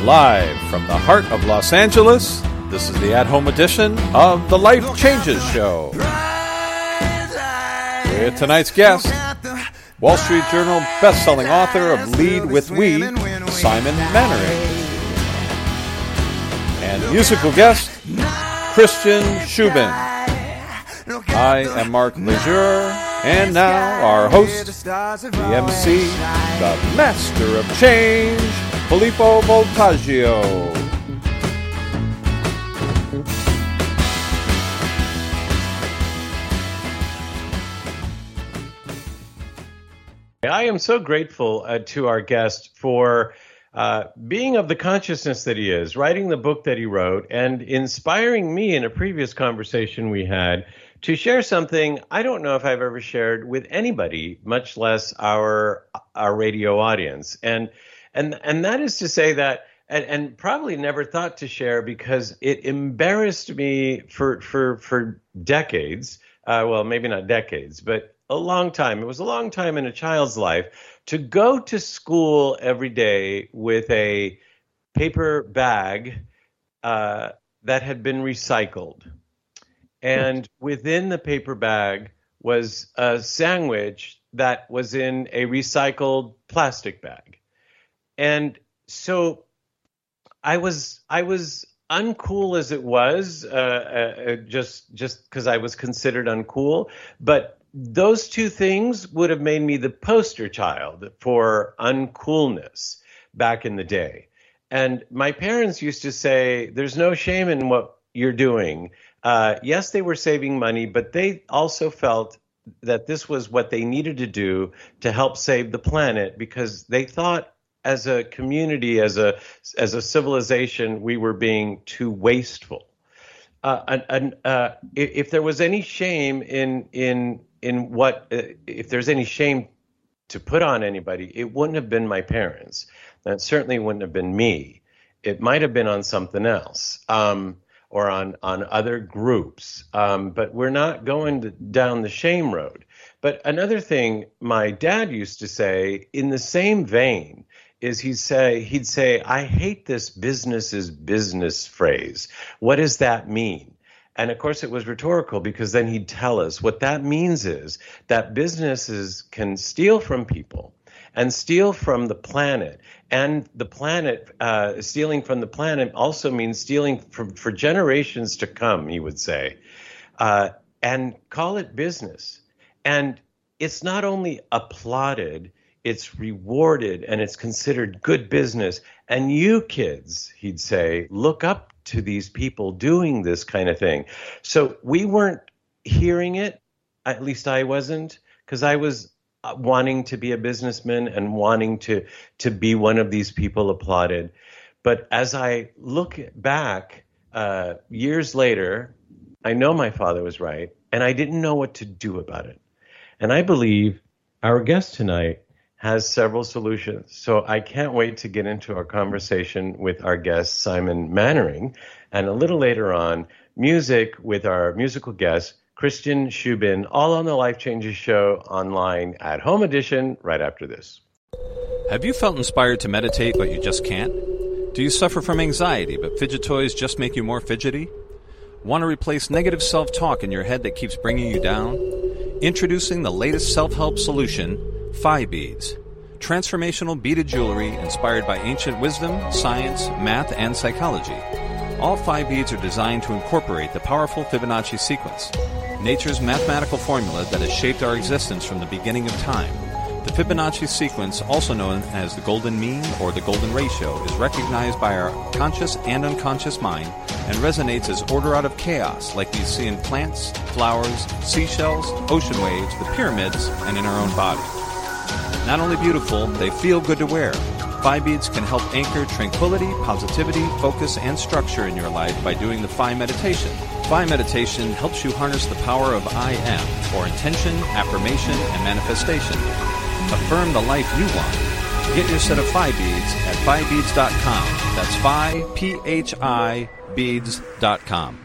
Live from the heart of Los Angeles, this is the at-home edition of the Life Changes Show. With tonight's guest, Wall Street Journal best-selling author of Lead with We, Simon Mannering. And musical guest, Christian Shubin. I am Mark Lejeune, and now our host, the MC, the Master of Change, Filippo Voltaggio. I am so grateful to our guest for being of the consciousness that he is, writing the book that he wrote, and inspiring me in a previous conversation we had to share something I don't know if I've ever shared with anybody, much less our radio audience. And that is to say that, and probably never thought to share because it embarrassed me for decades. Well, maybe not decades, but a long time. It was a long time in a child's life to go to school every day with a paper bag that had been recycled. And within the paper bag was a sandwich that was in a recycled plastic bag. And so I was uncool as it was, just because I was considered uncool. But those two things would have made me the poster child for uncoolness back in the day. And my parents used to say, there's no shame in what you're doing. Yes, they were saving money, but they also felt that this was what they needed to do to help save the planet, because they thought as a community, as a civilization, we were being too wasteful. If there was any shame in what, if there's any shame to put on anybody, it wouldn't have been my parents. That certainly wouldn't have been me. It might have been on something else. Or on other groups, but we're not going down the shame road. But another thing my dad used to say in the same vein is he'd say, I hate this business is business phrase. What does that mean? And of course it was rhetorical, because then he'd tell us what that means is that businesses can steal from people and steal from the planet. And the planet, stealing from the planet also means stealing for generations to come, he would say, and call it business. And it's not only applauded, it's rewarded, and it's considered good business. And you kids, he'd say, look up to these people doing this kind of thing. So we weren't hearing it, at least I wasn't, because I was wanting to be a businessman and wanting to be one of these people applauded. But as I look back years later, I know my father was right, and I didn't know what to do about it. And I believe our guest tonight has several solutions. So I can't wait to get into our conversation with our guest, Simon Mannering, and a little later on, music with our musical guest, Christian Shubin, all on the Life Changes Show online at home edition right after this. Have you felt inspired to meditate but you just can't? Do you suffer from anxiety but fidget toys just make you more fidgety? Want to replace negative self-talk in your head that keeps bringing you down? Introducing the latest self-help solution, Phi Beads. Transformational beaded jewelry inspired by ancient wisdom, science, math, and psychology. All Phi Beads are designed to incorporate the powerful Fibonacci sequence, nature's mathematical formula that has shaped our existence from the beginning of time. The Fibonacci sequence, also known as the golden mean or the golden ratio, is recognized by our conscious and unconscious mind and resonates as order out of chaos, like we see in plants, flowers, seashells, ocean waves, the pyramids, and in our own body. Not only beautiful, they feel good to wear. Phi Beads can help anchor tranquility, positivity, focus, and structure in your life by doing the Phi meditation. Phi meditation helps you harness the power of I am, or intention, affirmation, and manifestation. Affirm the life you want. Get your set of Phi Beads at PhiBeads.com. That's Phi, P-H-I, Beads.com.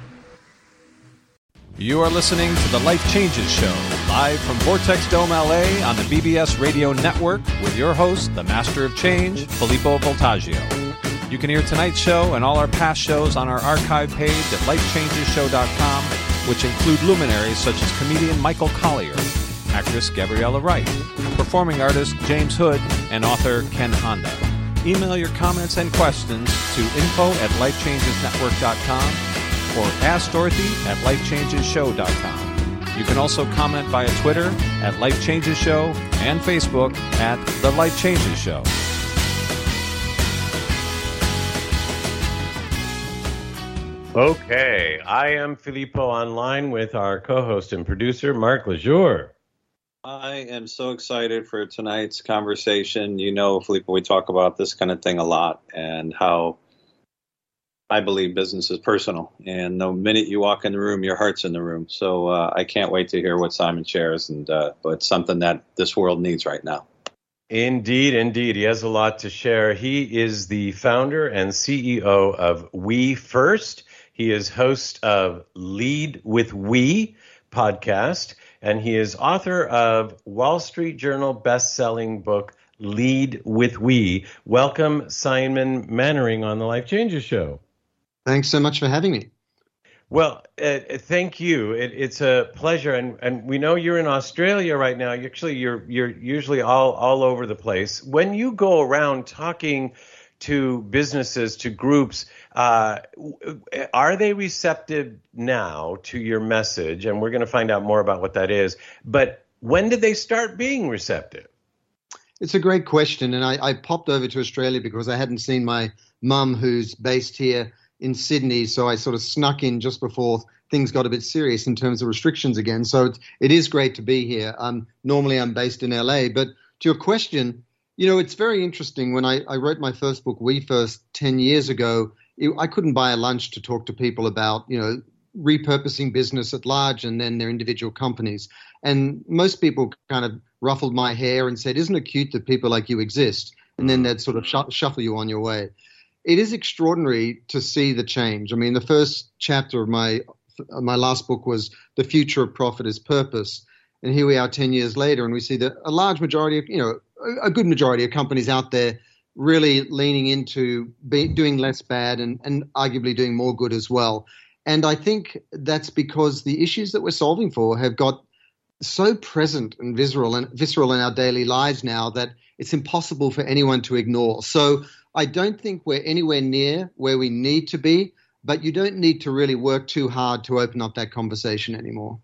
You are listening to the Life Changes Show, live from Vortex Dome, LA on the BBS Radio Network with your host, the Master of Change, Filippo Voltaggio. You can hear tonight's show and all our past shows on our archive page at lifechangeshow.com, which include luminaries such as comedian Michael Collier, actress Gabriella Wright, performing artist James Hood, and author Ken Honda. Email your comments and questions to info@lifechangesnetwork.com or askdorothy@lifechangeshow.com. You can also comment via Twitter @LifeChangesShow and Facebook @The Life Changes Show. Okay, I am Filippo online with our co-host and producer, Mark LaJour. I am so excited for tonight's conversation. You know, Filippo, we talk about this kind of thing a lot and how I believe business is personal. And the minute you walk in the room, your heart's in the room. So I can't wait to hear what Simon shares, but it's something that this world needs right now. Indeed, indeed. He has a lot to share. He is the founder and CEO of We First. He is host of Lead with We podcast, and he is author of Wall Street Journal best-selling book, Lead with We. Welcome, Simon Mannering, on the Life Changes Show. Thanks so much for having me. Well, thank you. It's a pleasure, and we know you're in Australia right now. You're usually all over the place. When you go around talking to businesses, to groups, are they receptive now to your message? And we're going to find out more about what that is. But when did they start being receptive? It's a great question, and I popped over to Australia because I hadn't seen my mum, who's based here in Sydney, so I sort of snuck in just before things got a bit serious in terms of restrictions again. So it is great to be here. Normally I'm based in LA, but to your question, you know, it's very interesting. When I wrote my first book, We First, 10 years ago, I couldn't buy a lunch to talk to people about, you know, repurposing business at large and then their individual companies. And most people kind of ruffled my hair and said, isn't it cute that people like you exist? And then they'd sort of shuffle you on your way. It is extraordinary to see the change. I mean, the first chapter of my last book was The Future of Profit is Purpose. And here we are 10 years later, and we see that a large majority of, you know, a good majority of companies out there really leaning into doing less bad and arguably doing more good as well. And I think that's because the issues that we're solving for have got so present and visceral in our daily lives now that it's impossible for anyone to ignore. So I don't think we're anywhere near where we need to be, but you don't need to really work too hard to open up that conversation anymore.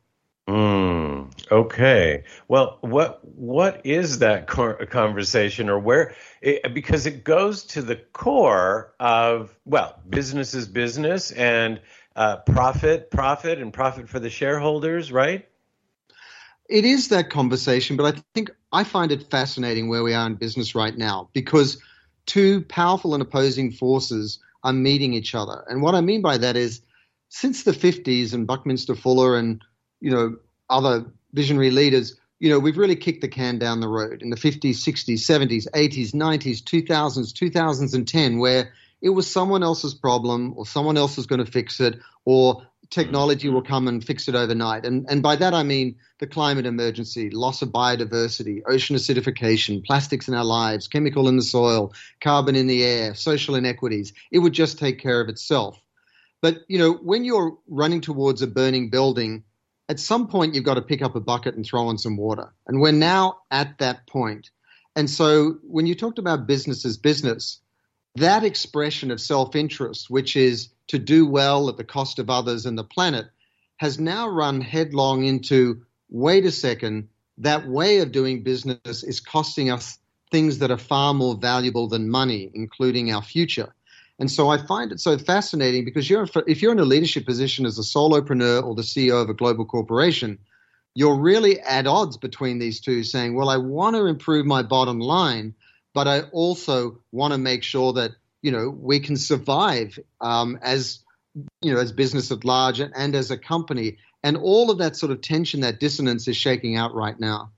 Okay. Well, what is that conversation, or where? Because it goes to the core of, well, business is business, and profit and profit for the shareholders, right? It is that conversation, but I think I find it fascinating where we are in business right now, because two powerful and opposing forces are meeting each other. And what I mean by that is, since the 50s and Buckminster Fuller and, you know, other visionary leaders, you know, we've really kicked the can down the road in the 50s, 60s, 70s, 80s, 90s, 2000s, 2010, where it was someone else's problem or someone else is going to fix it, or technology will come and fix it overnight. And by that, I mean the climate emergency, loss of biodiversity, ocean acidification, plastics in our lives, chemical in the soil, carbon in the air, social inequities. It would just take care of itself. But, you know, when you're running towards a burning building, at some point you've got to pick up a bucket and throw in some water. And we're now at that point. And so when you talked about business as business, that expression of self-interest, which is to do well at the cost of others and the planet, has now run headlong into, wait a second, that way of doing business is costing us things that are far more valuable than money, including our future. And so I find it so fascinating, because if you're in a leadership position as a solopreneur or the CEO of a global corporation, you're really at odds between these two, saying, well, I want to improve my bottom line, but I also want to make sure that, you know, we can survive as, you know, as business at large and as a company. And all of that sort of tension, that dissonance is shaking out right now.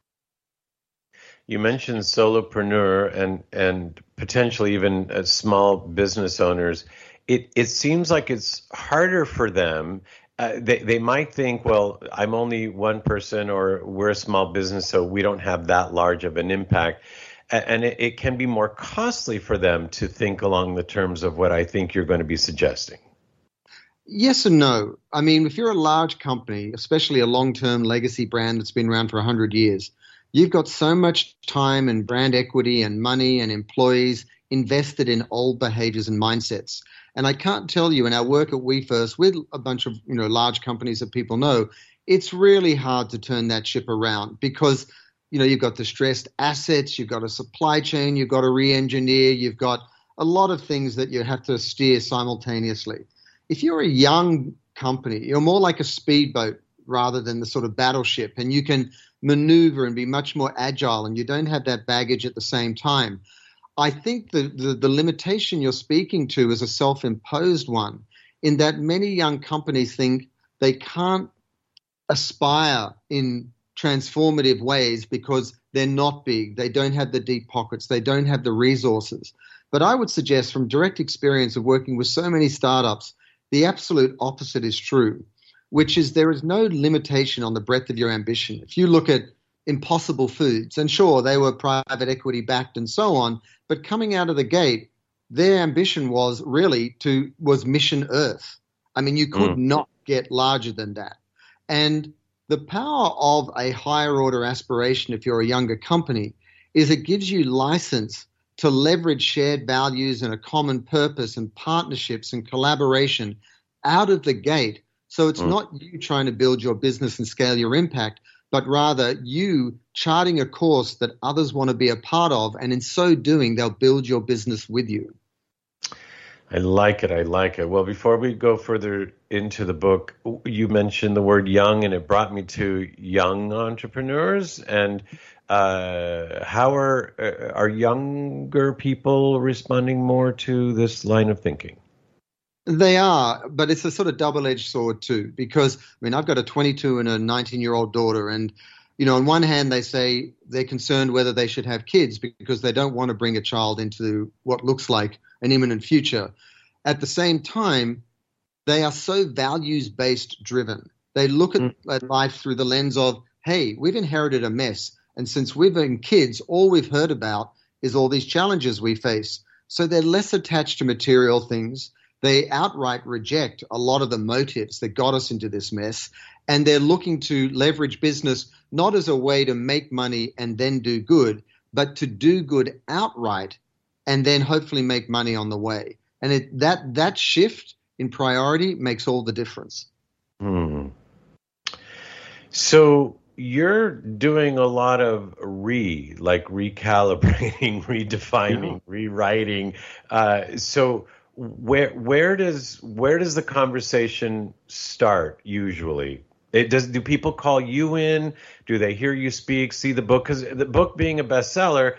You mentioned solopreneur and potentially even small business owners. It seems like it's harder for them. They might think, well, I'm only one person, or we're a small business, so we don't have that large of an impact. and it can be more costly for them to think along the terms of what I think you're going to be suggesting. Yes and no. I mean, if you're a large company, especially a long-term legacy brand that's been around for 100 years, you've got so much time and brand equity and money and employees invested in old behaviors and mindsets. And I can't tell you, in our work at WeFirst with a bunch of large companies that people know, it's really hard to turn that ship around because you've got distressed assets, you've got a supply chain, you've got to re-engineer, you've got a lot of things that you have to steer simultaneously. If you're a young company, you're more like a speedboat rather than the sort of battleship, and you can maneuver and be much more agile, and you don't have that baggage at the same time. I think the limitation you're speaking to is a self-imposed one, in that many young companies think they can't aspire in transformative ways because they're not big, they don't have the deep pockets, they don't have the resources. But I would suggest from direct experience of working with so many startups, the absolute opposite is true, which is there is no limitation on the breadth of your ambition. If you look at Impossible Foods, and sure, they were private equity backed and so on, but coming out of the gate, their ambition was mission Earth. I mean, you could not get larger than that. And the power of a higher order aspiration, if you're a younger company, is it gives you license to leverage shared values and a common purpose and partnerships and collaboration out of the gate. So it's not you trying to build your business and scale your impact, but rather you charting a course that others want to be a part of. And in so doing, they'll build your business with you. I like it. I like it. Well, before we go further into the book, you mentioned the word young, and it brought me to young entrepreneurs. And how are younger people responding more to this line of thinking? They are, but it's a sort of double-edged sword too, because, I've got a 22 and a 19-year-old daughter, and, on one hand, they say they're concerned whether they should have kids because they don't want to bring a child into what looks like an imminent future. At the same time, they are so values-based driven. They look at life through the lens of, hey, we've inherited a mess, and since we've been kids, all we've heard about is all these challenges we face. So they're less attached to material things. They outright reject a lot of the motives that got us into this mess, and they're looking to leverage business not as a way to make money and then do good, but to do good outright and then hopefully make money on the way. And that shift in priority makes all the difference. So you're doing a lot of recalibrating, redefining, rewriting. So where does the conversation start usually? Do people call you in? Do they hear you speak, see the book? Because the book being a bestseller,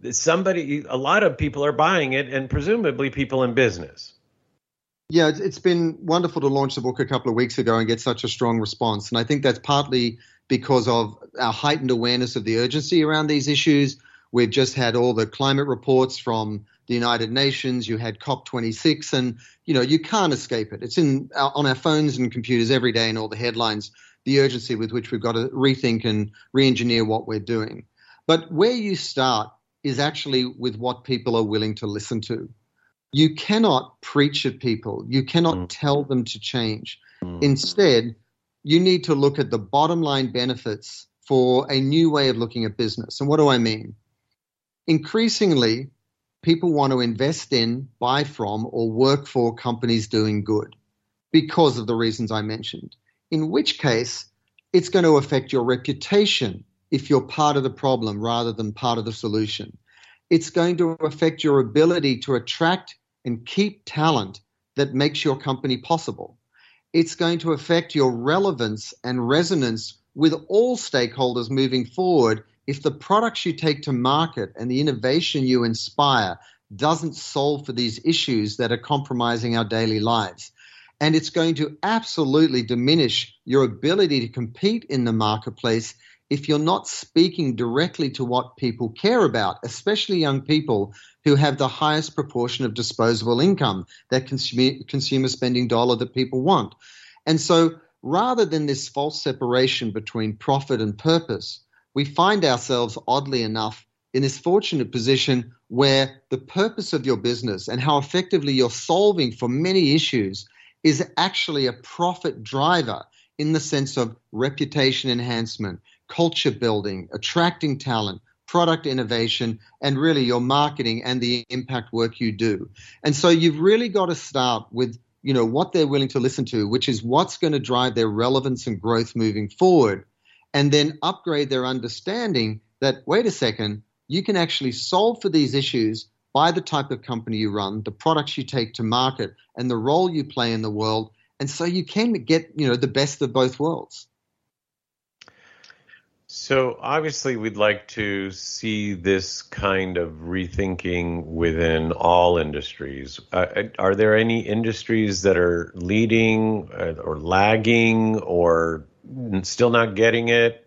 a lot of people are buying it, and presumably people in business. Yeah, it's been wonderful to launch the book a couple of weeks ago and get such a strong response. And I think that's partly because of our heightened awareness of the urgency around these issues. We've just had all the climate reports from the United Nations. You had COP26, and you can't escape it. It's on our phones and computers every day in all the headlines, the urgency with which we've got to rethink and re-engineer what we're doing. But where you start is actually with what people are willing to listen to. You cannot preach at people. You cannot tell them to change. Instead, you need to look at the bottom line benefits for a new way of looking at business. And what do I mean? Increasingly, people want to invest in, buy from, or work for companies doing good because of the reasons I mentioned, in which case it's going to affect your reputation if you're part of the problem rather than part of the solution. It's going to affect your ability to attract and keep talent that makes your company possible. It's going to affect your relevance and resonance with all stakeholders moving forward if the products you take to market and the innovation you inspire doesn't solve for these issues that are compromising our daily lives. And it's going to absolutely diminish your ability to compete in the marketplace if you're not speaking directly to what people care about, especially young people who have the highest proportion of disposable income, that consumer spending dollar that people want. And so rather than this false separation between profit and purpose, we find ourselves, oddly enough, in this fortunate position where the purpose of your business and how effectively you're solving for many issues is actually a profit driver in the sense of reputation enhancement, culture building, attracting talent, product innovation, and really your marketing and the impact work you do. And so you've really got to start with, what they're willing to listen to, which is what's going to drive their relevance and growth moving forward, and then upgrade their understanding that, wait a second, you can actually solve for these issues by the type of company you run, the products you take to market, and the role you play in the world. And so you can get, the best of both worlds. So obviously we'd like to see this kind of rethinking within all industries. Are there any industries that are leading or lagging or still not getting it?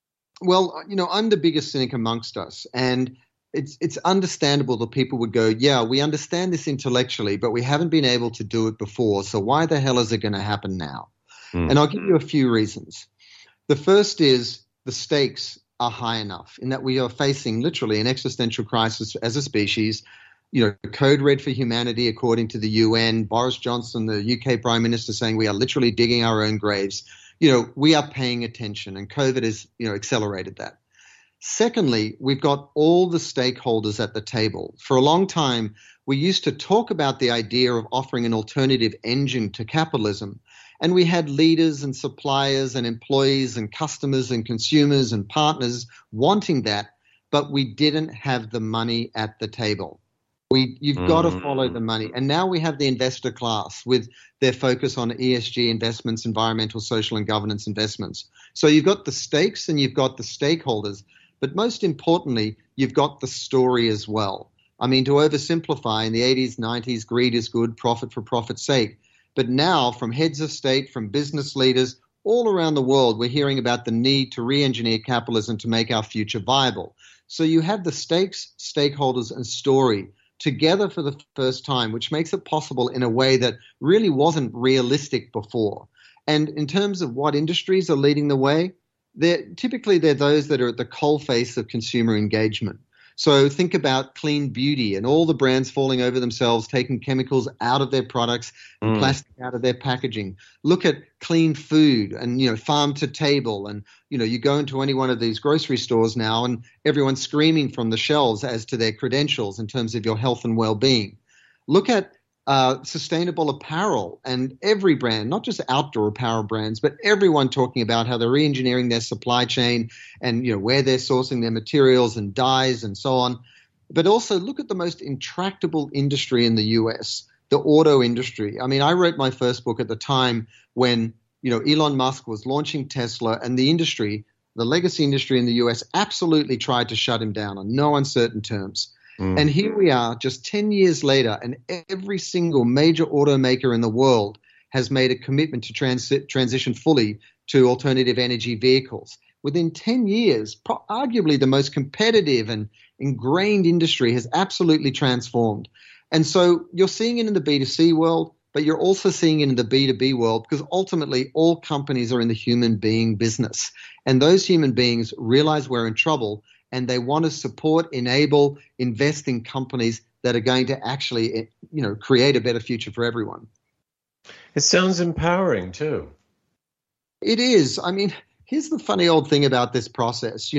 Well, I'm the biggest cynic amongst us, and it's understandable that people would go, yeah, we understand this intellectually, but we haven't been able to do it before, so why the hell is it going to happen now? And I'll give you a few reasons. The first is the stakes are high enough in that we are facing literally an existential crisis as a species. Code red for humanity, according to the UN, Boris Johnson, the UK Prime Minister, saying we are literally digging our own graves. We are paying attention, and COVID has, accelerated that. Secondly, we've got all the stakeholders at the table. For a long time, we used to talk about the idea of offering an alternative engine to capitalism. And we had leaders and suppliers and employees and customers and consumers and partners wanting that, but we didn't have the money at the table. You've got to follow the money. And now we have the investor class with their focus on ESG investments, environmental, social, and governance investments. So you've got the stakes and you've got the stakeholders. But most importantly, you've got the story as well. I mean, to oversimplify, in the 80s, 90s, greed is good, profit for profit's sake. But now, from heads of state, from business leaders, all around the world, we're hearing about the need to re-engineer capitalism to make our future viable. So you have the stakes, stakeholders, and story together for the first time, which makes it possible in a way that really wasn't realistic before. And in terms of what industries are leading the way, they're those that are at the coalface of consumer engagement. So think about clean beauty and all the brands falling over themselves, taking chemicals out of their products and plastic out of their packaging. Look at clean food and, farm to table. And, you go into any one of these grocery stores now and everyone's screaming from the shelves as to their credentials in terms of your health and well-being. Look at sustainable apparel, and every brand, not just outdoor apparel brands, but everyone talking about how they're re-engineering their supply chain and where they're sourcing their materials and dyes and so on. But also look at the most intractable industry in the US, the auto industry. I mean, I wrote my first book at the time when Elon Musk was launching Tesla, and the industry, the legacy industry in the US, absolutely tried to shut him down on no uncertain terms. And here we are just 10 years later, and every single major automaker in the world has made a commitment to transition fully to alternative energy vehicles. Within 10 years, arguably the most competitive and ingrained industry has absolutely transformed. And so you're seeing it in the B2C world, but you're also seeing it in the B2B world, because ultimately all companies are in the human being business. And those human beings realize we're in trouble, and they want to support, enable, invest in companies that are going to actually, create a better future for everyone. It sounds empowering too. It is. I mean, here's the funny old thing about this process.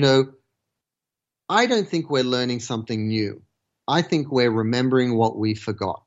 I don't think we're learning something new. I think we're remembering what we forgot,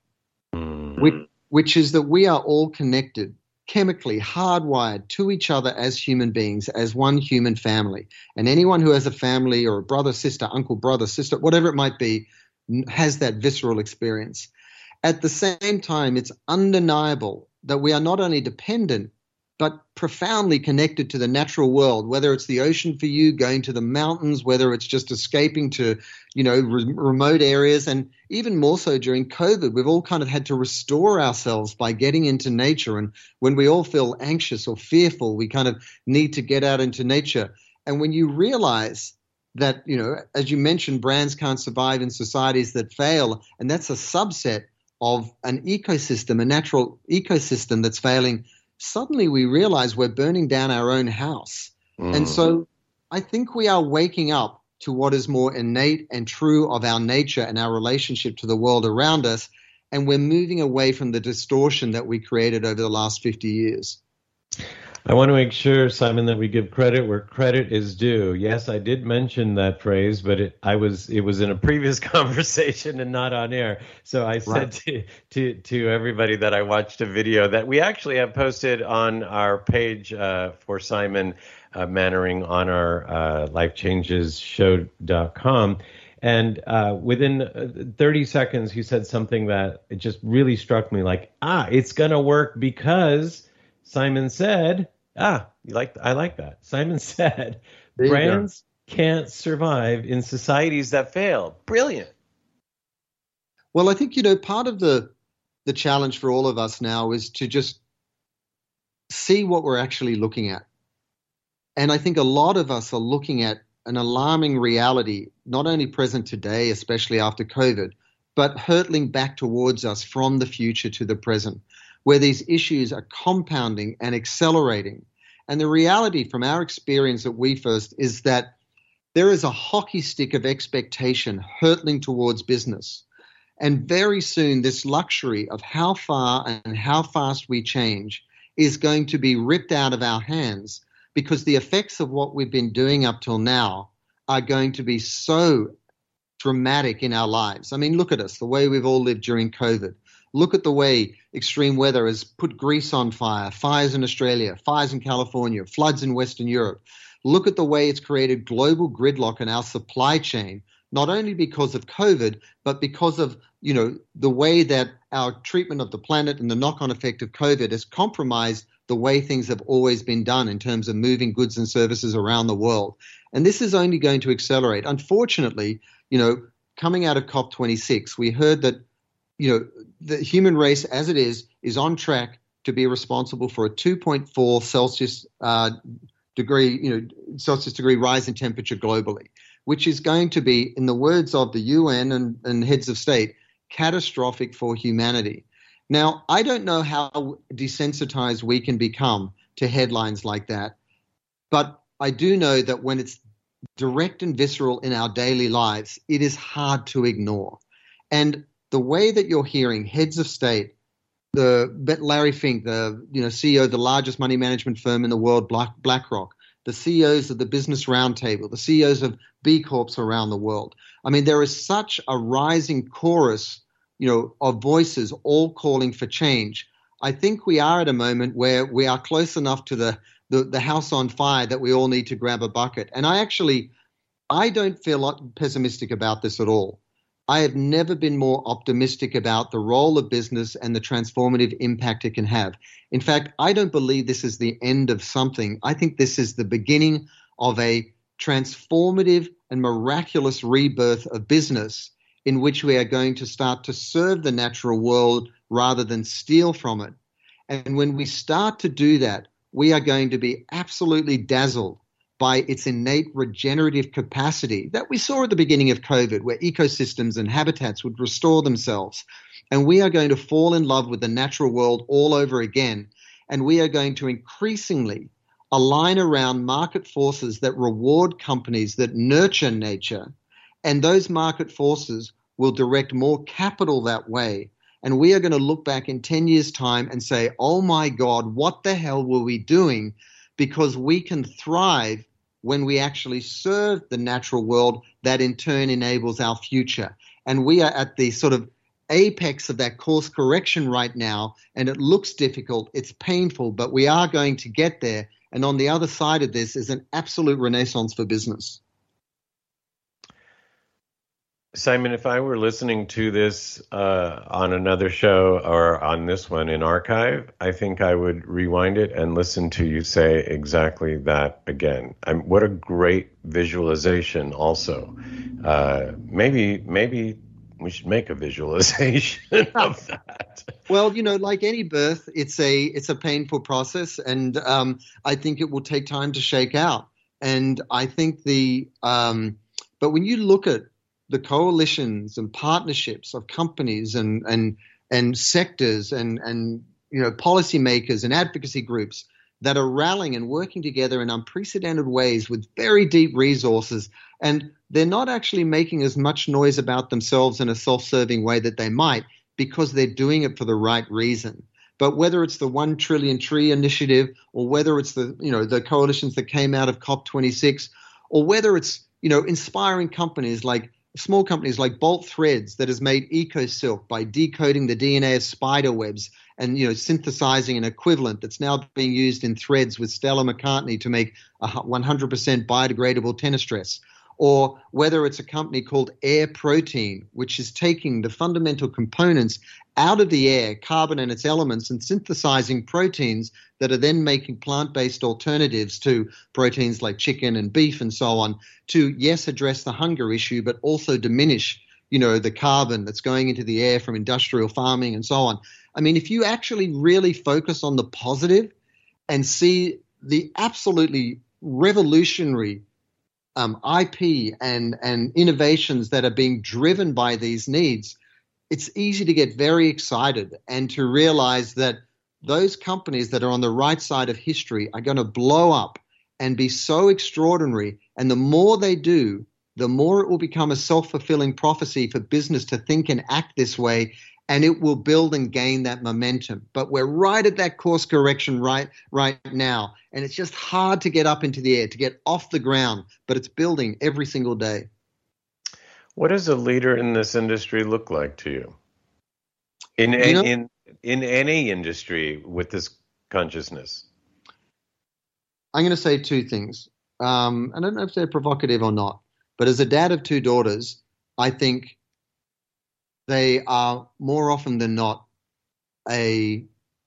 which is that we are all connected, chemically hardwired to each other as human beings, as one human family. And anyone who has a family or a brother, sister, uncle, brother, sister, whatever it might be, has that visceral experience. At the same time, it's undeniable that we are not only dependent, but profoundly connected to the natural world, whether it's the ocean for you, going to the mountains, whether it's just escaping to, remote areas. And even more so during COVID, we've all kind of had to restore ourselves by getting into nature. And when we all feel anxious or fearful, we kind of need to get out into nature. And when you realize that, as you mentioned, brands can't survive in societies that fail, and that's a subset of an ecosystem, a natural ecosystem that's failing, suddenly we realize we're burning down our own house. And so I think we are waking up to what is more innate and true of our nature and our relationship to the world around us. And we're moving away from the distortion that we created over the last 50 years. I want to make sure, Simon, that we give credit where credit is due. Yes, I did mention that phrase, but it was in a previous conversation and not on air. So I said to everybody that I watched a video that we actually have posted on our page for Simon Mannering on our lifechangeshow.com. And within 30 seconds, he said something that it just really struck me like, it's going to work because Simon said, I like that. Simon said, brands can't survive in societies that fail. Brilliant. Well, I think, part of the challenge for all of us now is to just see what we're actually looking at. And I think a lot of us are looking at an alarming reality, not only present today, especially after COVID, but hurtling back towards us from the future to the present, where these issues are compounding and accelerating. And the reality from our experience at WeFirst is that there is a hockey stick of expectation hurtling towards business. And very soon, this luxury of how far and how fast we change is going to be ripped out of our hands, because the effects of what we've been doing up till now are going to be so dramatic in our lives. I mean, look at us, the way we've all lived during COVID. Look at the way extreme weather has put Greece on fire, fires in Australia, fires in California, floods in Western Europe. Look at the way it's created global gridlock in our supply chain, not only because of COVID, but because of, the way that our treatment of the planet and the knock-on effect of COVID has compromised the way things have always been done in terms of moving goods and services around the world. And this is only going to accelerate. Unfortunately, coming out of COP26, we heard that, the human race as it is on track to be responsible for a 2.4 Celsius degree rise in temperature globally, which is going to be, in the words of the UN and heads of state, catastrophic for humanity. Now, I don't know how desensitized we can become to headlines like that, but I do know that when it's direct and visceral in our daily lives, it is hard to ignore. And the way that you're hearing heads of state, Larry Fink, the CEO of the largest money management firm in the world, BlackRock, the CEOs of the Business Roundtable, the CEOs of B Corps around the world. I mean, there is such a rising chorus, of voices all calling for change. I think we are at a moment where we are close enough to the house on fire that we all need to grab a bucket. And I don't feel pessimistic about this at all. I have never been more optimistic about the role of business and the transformative impact it can have. In fact, I don't believe this is the end of something. I think this is the beginning of a transformative and miraculous rebirth of business, in which we are going to start to serve the natural world rather than steal from it. And when we start to do that, we are going to be absolutely dazzled by its innate regenerative capacity that we saw at the beginning of COVID, where ecosystems and habitats would restore themselves. And we are going to fall in love with the natural world all over again. And we are going to increasingly align around market forces that reward companies that nurture nature. And those market forces will direct more capital that way. And we are going to look back in 10 years' time and say, oh my God, what the hell were we doing? Because we can thrive when we actually serve the natural world that in turn enables our future. And we are at the sort of apex of that course correction right now, and it looks difficult, it's painful, but we are going to get there. And on the other side of this is an absolute renaissance for business. Simon, if I were listening to this on another show or on this one in archive, I think I would rewind it and listen to you say exactly that again. What a great visualization also. Maybe we should make a visualization of that. Well, like any birth, it's a painful process, and I think it will take time to shake out. And I think but when you look at the coalitions and partnerships of companies and sectors and policymakers and advocacy groups that are rallying and working together in unprecedented ways with very deep resources. And they're not actually making as much noise about themselves in a self-serving way that they might, because they're doing it for the right reason. But whether it's the 1 trillion tree initiative, or whether it's the coalitions that came out of COP26, or whether it's, inspiring small companies like Bolt Threads that has made EcoSilk by decoding the DNA of spider webs and, synthesizing an equivalent that's now being used in threads with Stella McCartney to make a 100% biodegradable tennis dress. Or whether it's a company called Air Protein, which is taking the fundamental components out of the air, carbon and its elements, and synthesizing proteins that are then making plant-based alternatives to proteins like chicken and beef and so on, to, yes, address the hunger issue, but also diminish, the carbon that's going into the air from industrial farming and so on. I mean, if you actually really focus on the positive and see the absolutely revolutionary IP and innovations that are being driven by these needs, it's easy to get very excited and to realize that those companies that are on the right side of history are going to blow up and be so extraordinary. And the more they do, the more it will become a self-fulfilling prophecy for business to think and act this way, and it will build and gain that momentum. But we're right at that course correction right now, and it's just hard to get up into the air, to get off the ground, but it's building every single day. What does a leader in this industry look like to you? In any industry with this consciousness? I'm going to say two things. I don't know if they're provocative or not, but as a dad of 2 daughters, I think they are more often than not a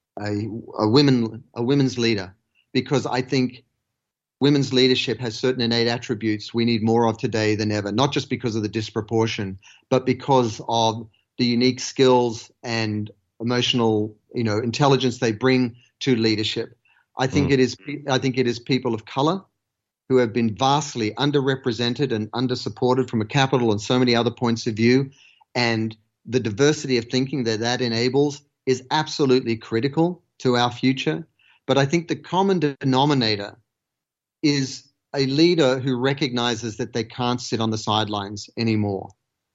women's leader, because I think women's leadership has certain innate attributes we need more of today than ever, not just because of the disproportion, but because of the unique skills and emotional, intelligence they bring to leadership. I think it is people of color who have been vastly underrepresented and undersupported from a capital and so many other points of view, and the diversity of thinking that enables is absolutely critical to our future. But I think the common denominator is a leader who recognizes that they can't sit on the sidelines anymore,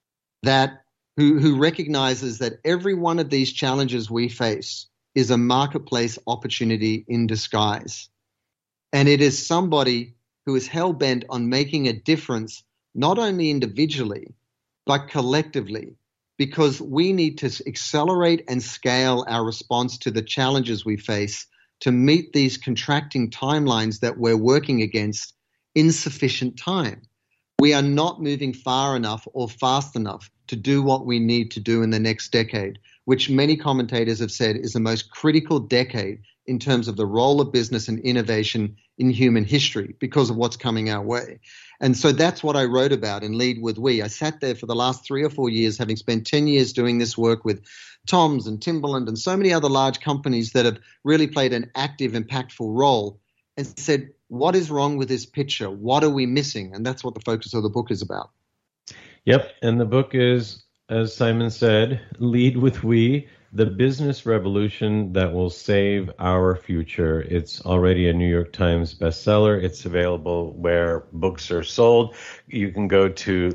who recognizes that every one of these challenges we face is a marketplace opportunity in disguise. And it is somebody who is hell-bent on making a difference, not only individually, but collectively, because we need to accelerate and scale our response to the challenges we face to meet these contracting timelines that we're working against in sufficient time. We are not moving far enough or fast enough to do what we need to do in the next decade, which many commentators have said is the most critical decade in terms of the role of business and innovation in human history because of what's coming our way. And so that's what I wrote about in Lead with We. I sat there for the last 3 or 4 years, having spent 10 years doing this work with Tom's and Timberland and so many other large companies that have really played an active, impactful role, and said, what is wrong with this picture? What are we missing? And that's what the focus of the book is about. Yep, and the book is, as Simon said, Lead with We, the business revolution that will save our future. It's already a New York Times bestseller. It's available where books are sold. You can go to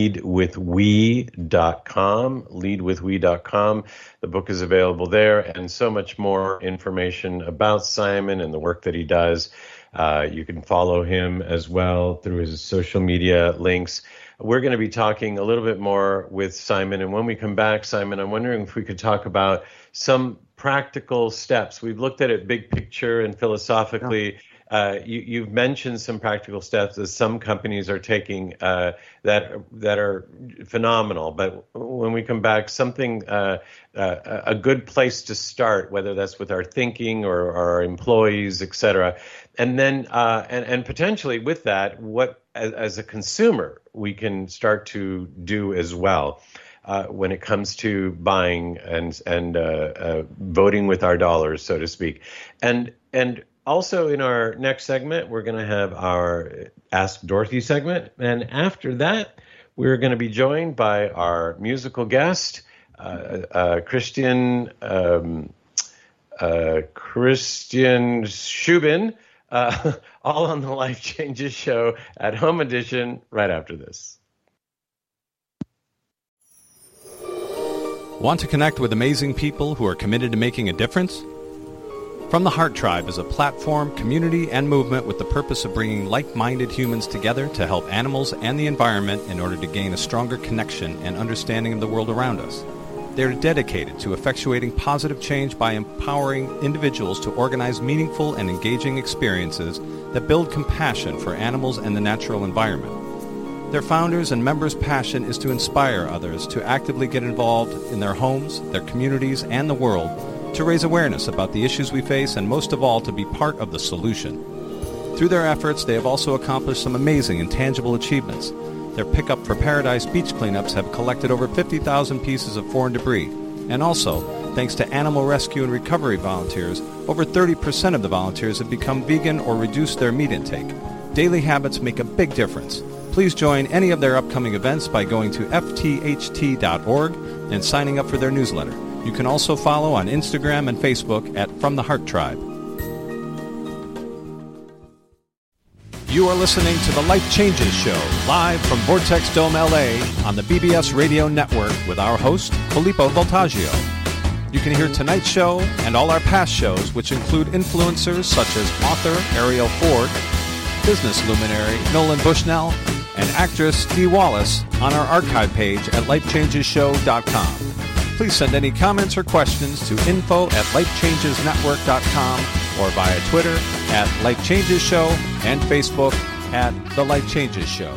leadwithwe.com, leadwithwe.com. The book is available there, and so much more information about Simon and the work that he does. You can follow him as well through his social media links. We're going to be talking a little bit more with Simon. And when we come back, Simon, I'm wondering if we could talk about some practical steps. We've looked at it big picture and philosophically. Yeah. You've mentioned some practical steps that some companies are taking that are phenomenal. But when we come back, something a good place to start, whether that's with our thinking or our employees, et cetera. And then and potentially with that, what as a consumer we can start to do as well when it comes to buying and voting with our dollars, so to speak. And also in our next segment, we're going to have our Ask Dorothy segment. And after that, we're going to be joined by our musical guest, Christian Christian Shubin, all on the Life Changes Show at Home Edition right after this. Want to connect with amazing people who are committed to making a difference? From the Heart Tribe is a platform, community, and movement with the purpose of bringing like-minded humans together to help animals and the environment in order to gain a stronger connection and understanding of the world around us. They are dedicated to effectuating positive change by empowering individuals to organize meaningful and engaging experiences that build compassion for animals and the natural environment. Their founders' and members' passion is to inspire others to actively get involved in their homes, their communities, and the world, to raise awareness about the issues we face, and most of all, to be part of the solution. Through their efforts, they have also accomplished some amazing and tangible achievements. Their Pickup for Paradise beach cleanups have collected over 50,000 pieces of foreign debris. And also, thanks to animal rescue and recovery volunteers, over 30% of the volunteers have become vegan or reduced their meat intake. Daily habits make a big difference. Please join any of their upcoming events by going to ftht.org and signing up for their newsletter. You can also follow on Instagram and Facebook at From the Heart Tribe. You are listening to The Life Changes Show, live from Vortex Dome, LA, on the BBS Radio Network with our host, Filippo Voltaggio. You can hear tonight's show and all our past shows, which include influencers such as author Ariel Ford, business luminary Nolan Bushnell, and actress Dee Wallace on our archive page at lifechangeshow.com. Please send any comments or questions to info@lifechangesnetwork.com or via Twitter at Life Changes Show and Facebook at The Life Changes Show.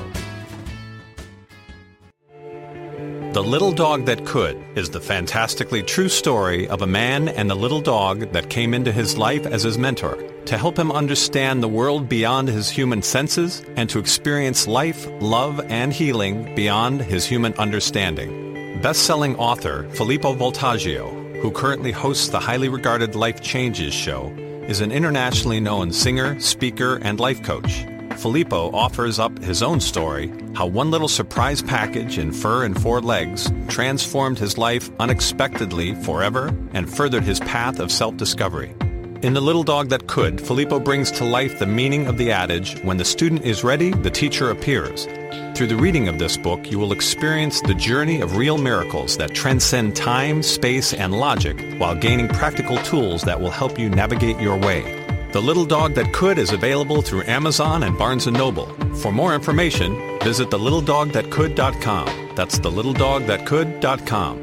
The Little Dog That Could is the fantastically true story of a man and the little dog that came into his life as his mentor to help him understand the world beyond his human senses and to experience life, love, and healing beyond his human understanding. Best-selling author Filippo Voltaggio, who currently hosts the highly regarded Life Changes Show, is an internationally known singer, speaker, and life coach. Filippo offers up his own story, how one little surprise package in fur and 4 legs transformed his life unexpectedly forever and furthered his path of self-discovery. In The Little Dog That Could, Filippo brings to life the meaning of the adage, when the student is ready, the teacher appears. Through the reading of this book, you will experience the journey of real miracles that transcend time, space, and logic while gaining practical tools that will help you navigate your way. The Little Dog That Could is available through Amazon and Barnes & Noble. For more information, visit thelittledogthatcould.com. That's thelittledogthatcould.com.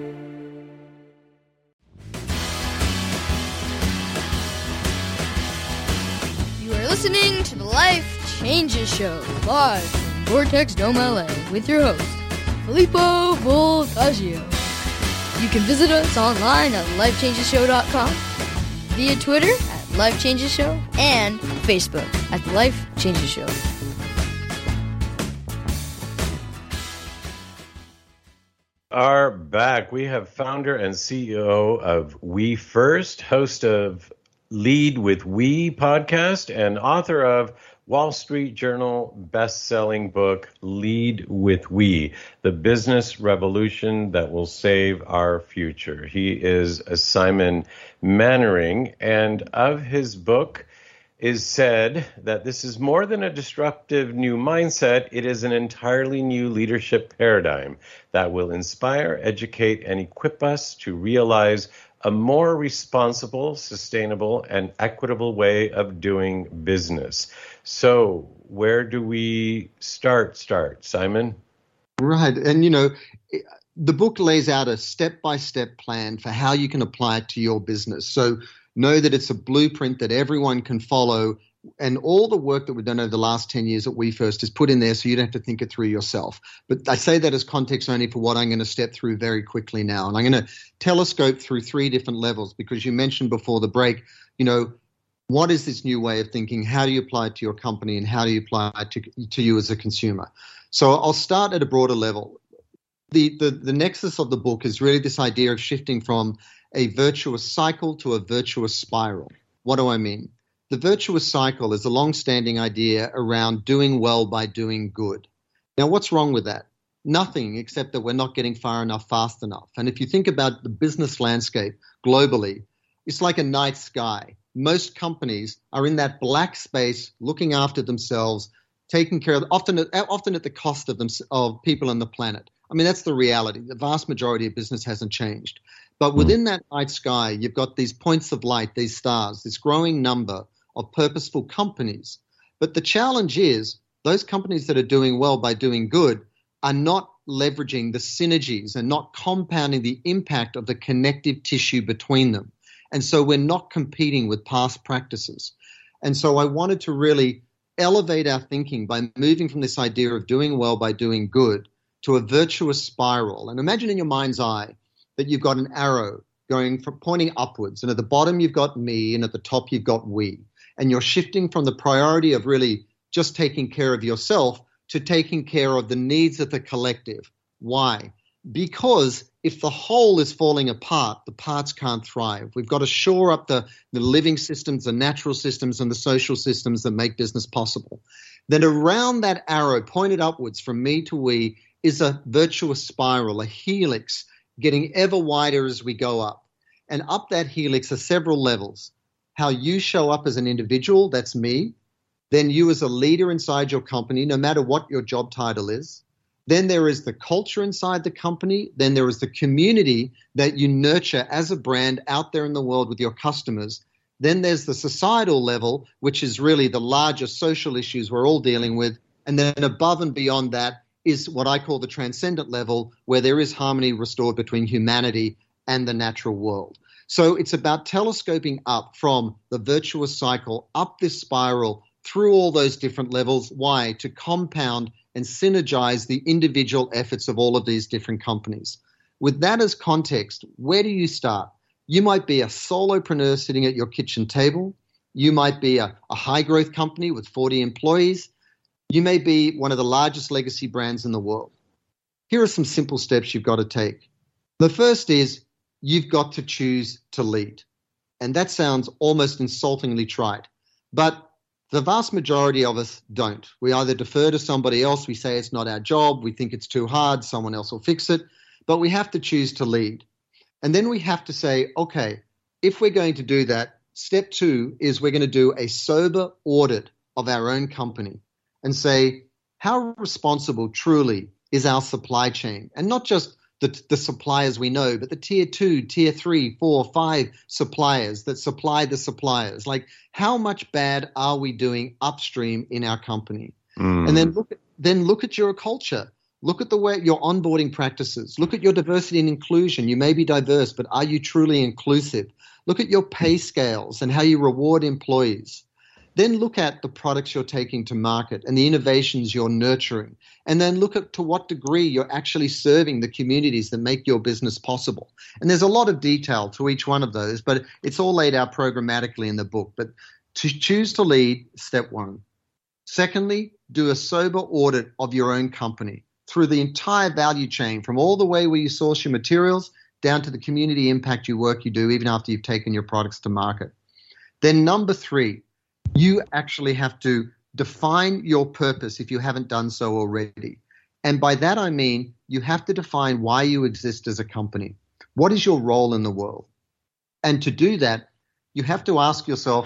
You are listening to the Life Changes Show, live from Vortex Dome, LA, with your host, Filippo Voltaggio. You can visit us online at lifechangeshow.com, via Twitter at Life Changes Show, and Facebook at The Life Changes Show. Are back. We have founder and CEO of We First, host of Lead with We podcast, and author of Wall Street Journal best-selling book, Lead with We, The Business Revolution That Will Save Our Future. He is a Simon Mannering, and of his book is said that this is more than a disruptive new mindset. It is an entirely new leadership paradigm that will inspire, educate, and equip us to realize a more responsible, sustainable, and equitable way of doing business. So where do we start, Simon? Right. And, you know, the book lays out a step-by-step plan for how you can apply it to your business. So know that it's a blueprint that everyone can follow. And all the work that we've done over the last 10 years at We First is put in there so you don't have to think it through yourself. But I say that as context only for what I'm going to step through very quickly now. And I'm going to telescope through 3 different levels because you mentioned before the break, you know, what is this new way of thinking? How do you apply it to your company and how do you apply it to you as a consumer? So I'll start at a broader level. The nexus of the book is really this idea of shifting from a virtuous cycle to a virtuous spiral. What do I mean? The virtuous cycle is a long-standing idea around doing well by doing good. Now, what's wrong with that? Nothing, except that we're not getting far enough, fast enough. And if you think about the business landscape globally, it's like a night sky. Most companies are in that black space, looking after themselves, taking care of, often at the cost of people on the planet. I mean, that's the reality. The vast majority of business hasn't changed. But within that night sky, you've got these points of light, these stars, this growing number of purposeful companies. But the challenge is those companies that are doing well by doing good are not leveraging the synergies and not compounding the impact of the connective tissue between them. And so we're not competing with past practices. And so I wanted to really elevate our thinking by moving from this idea of doing well by doing good to a virtuous spiral. And imagine in your mind's eye that you've got an arrow going from pointing upwards, and at the bottom you've got me, and at the top you've got we. And you're shifting from the priority of really just taking care of yourself to taking care of the needs of the collective. Why? Because if the whole is falling apart, the parts can't thrive. We've got to shore up the living systems, the natural systems, and the social systems that make business possible. Then around that arrow pointed upwards from me to we is a virtuous spiral, a helix, getting ever wider as we go up. And up that helix are several levels. How you show up as an individual, that's me. Then you as a leader inside your company, no matter what your job title is. Then there is the culture inside the company. Then there is the community that you nurture as a brand out there in the world with your customers. Then there's the societal level, which is really the larger social issues we're all dealing with. And then above and beyond that is what I call the transcendent level, where there is harmony restored between humanity and the natural world. So it's about telescoping up from the virtuous cycle, up this spiral, through all those different levels. Why? To compound and synergize the individual efforts of all of these different companies. With that as context, where do you start? You might be a solopreneur sitting at your kitchen table. You might be a high-growth company with 40 employees. You may be one of the largest legacy brands in the world. Here are some simple steps you've got to take. The first is you've got to choose to lead. And that sounds almost insultingly trite, but the vast majority of us don't. We either defer to somebody else, we say it's not our job, we think it's too hard, someone else will fix it, but we have to choose to lead. And then we have to say, okay, if we're going to do that, step 2 is we're going to do a sober audit of our own company and say, how responsible truly is our supply chain? And not just the suppliers we know, but the tier 2, tier 3, 4, 5 suppliers that supply the suppliers. Like, how much bad are we doing upstream in our company? And then look at your culture. Look at the way your onboarding practices. Look at your diversity and inclusion. You may be diverse, but are you truly inclusive? Look at your pay scales and how you reward employees. Then look at the products you're taking to market and the innovations you're nurturing. And then look at to what degree you're actually serving the communities that make your business possible. And there's a lot of detail to each one of those, but it's all laid out programmatically in the book. But to choose to lead, step 1. Secondly, do a sober audit of your own company through the entire value chain, from all the way where you source your materials down to the community impact work you do even after you've taken your products to market. Then number 3, you actually have to define your purpose if you haven't done so already. And by that I mean you have to define why you exist as a company. What is your role in the world? And to do that, you have to ask yourself,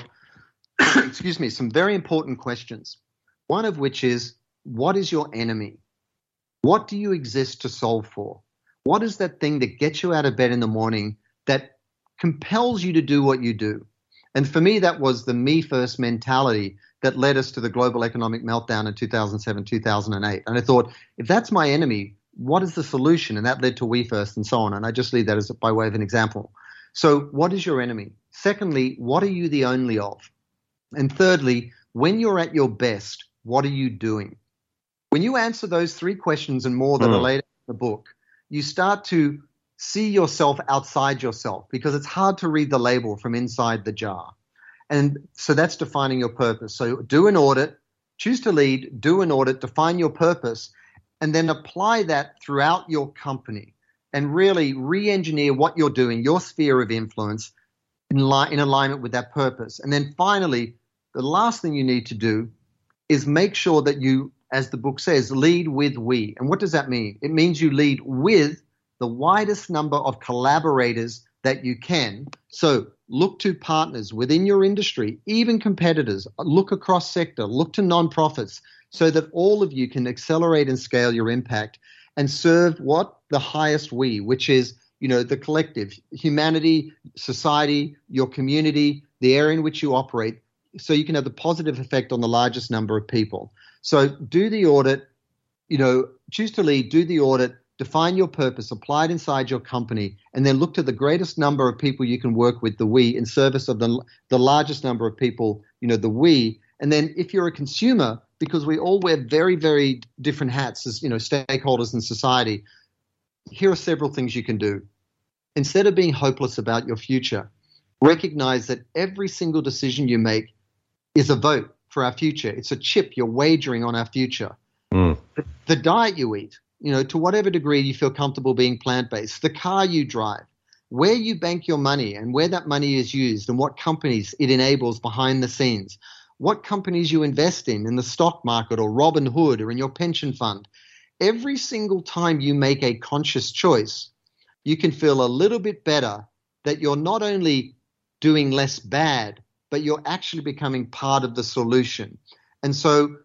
some very important questions. One of which is, what is your enemy? What do you exist to solve for? What is that thing that gets you out of bed in the morning that compels you to do what you do? And for me, that was the me first mentality that led us to the global economic meltdown in 2007, 2008. And I thought, if that's my enemy, what is the solution? And that led to we first and so on. And I just leave that as by way of an example. So what is your enemy? Secondly, what are you the only of? And thirdly, when you're at your best, what are you doing? When you answer those 3 questions and more that are laid out in the book, you start to see yourself outside yourself, because it's hard to read the label from inside the jar. And so that's defining your purpose. So do an audit, choose to lead, do an audit, define your purpose, and then apply that throughout your company and really re-engineer what you're doing, your sphere of influence, in alignment with that purpose. And then finally, the last thing you need to do is make sure that you, as the book says, lead with we. And what does that mean? It means you lead with the widest number of collaborators that you can. So look to partners within your industry, even competitors, look across sector, look to nonprofits, so that all of you can accelerate and scale your impact and serve what? The highest we, which is, the collective, humanity, society, your community, the area in which you operate, so you can have the positive effect on the largest number of people. So do the audit, choose to lead, do the audit, define your purpose, apply it inside your company, and then look to the greatest number of people you can work with, the we, in service of the largest number of people, the we. And then if you're a consumer, because we all wear very, very different hats as, stakeholders in society, here are several things you can do. Instead of being hopeless about your future, recognize that every single decision you make is a vote for our future. It's a chip you're wagering on our future. The diet you eat, to whatever degree you feel comfortable being plant-based, the car you drive, where you bank your money and where that money is used and what companies it enables behind the scenes, what companies you invest in the stock market or Robinhood or in your pension fund. Every single time you make a conscious choice, you can feel a little bit better that you're not only doing less bad, but you're actually becoming part of the solution. And so,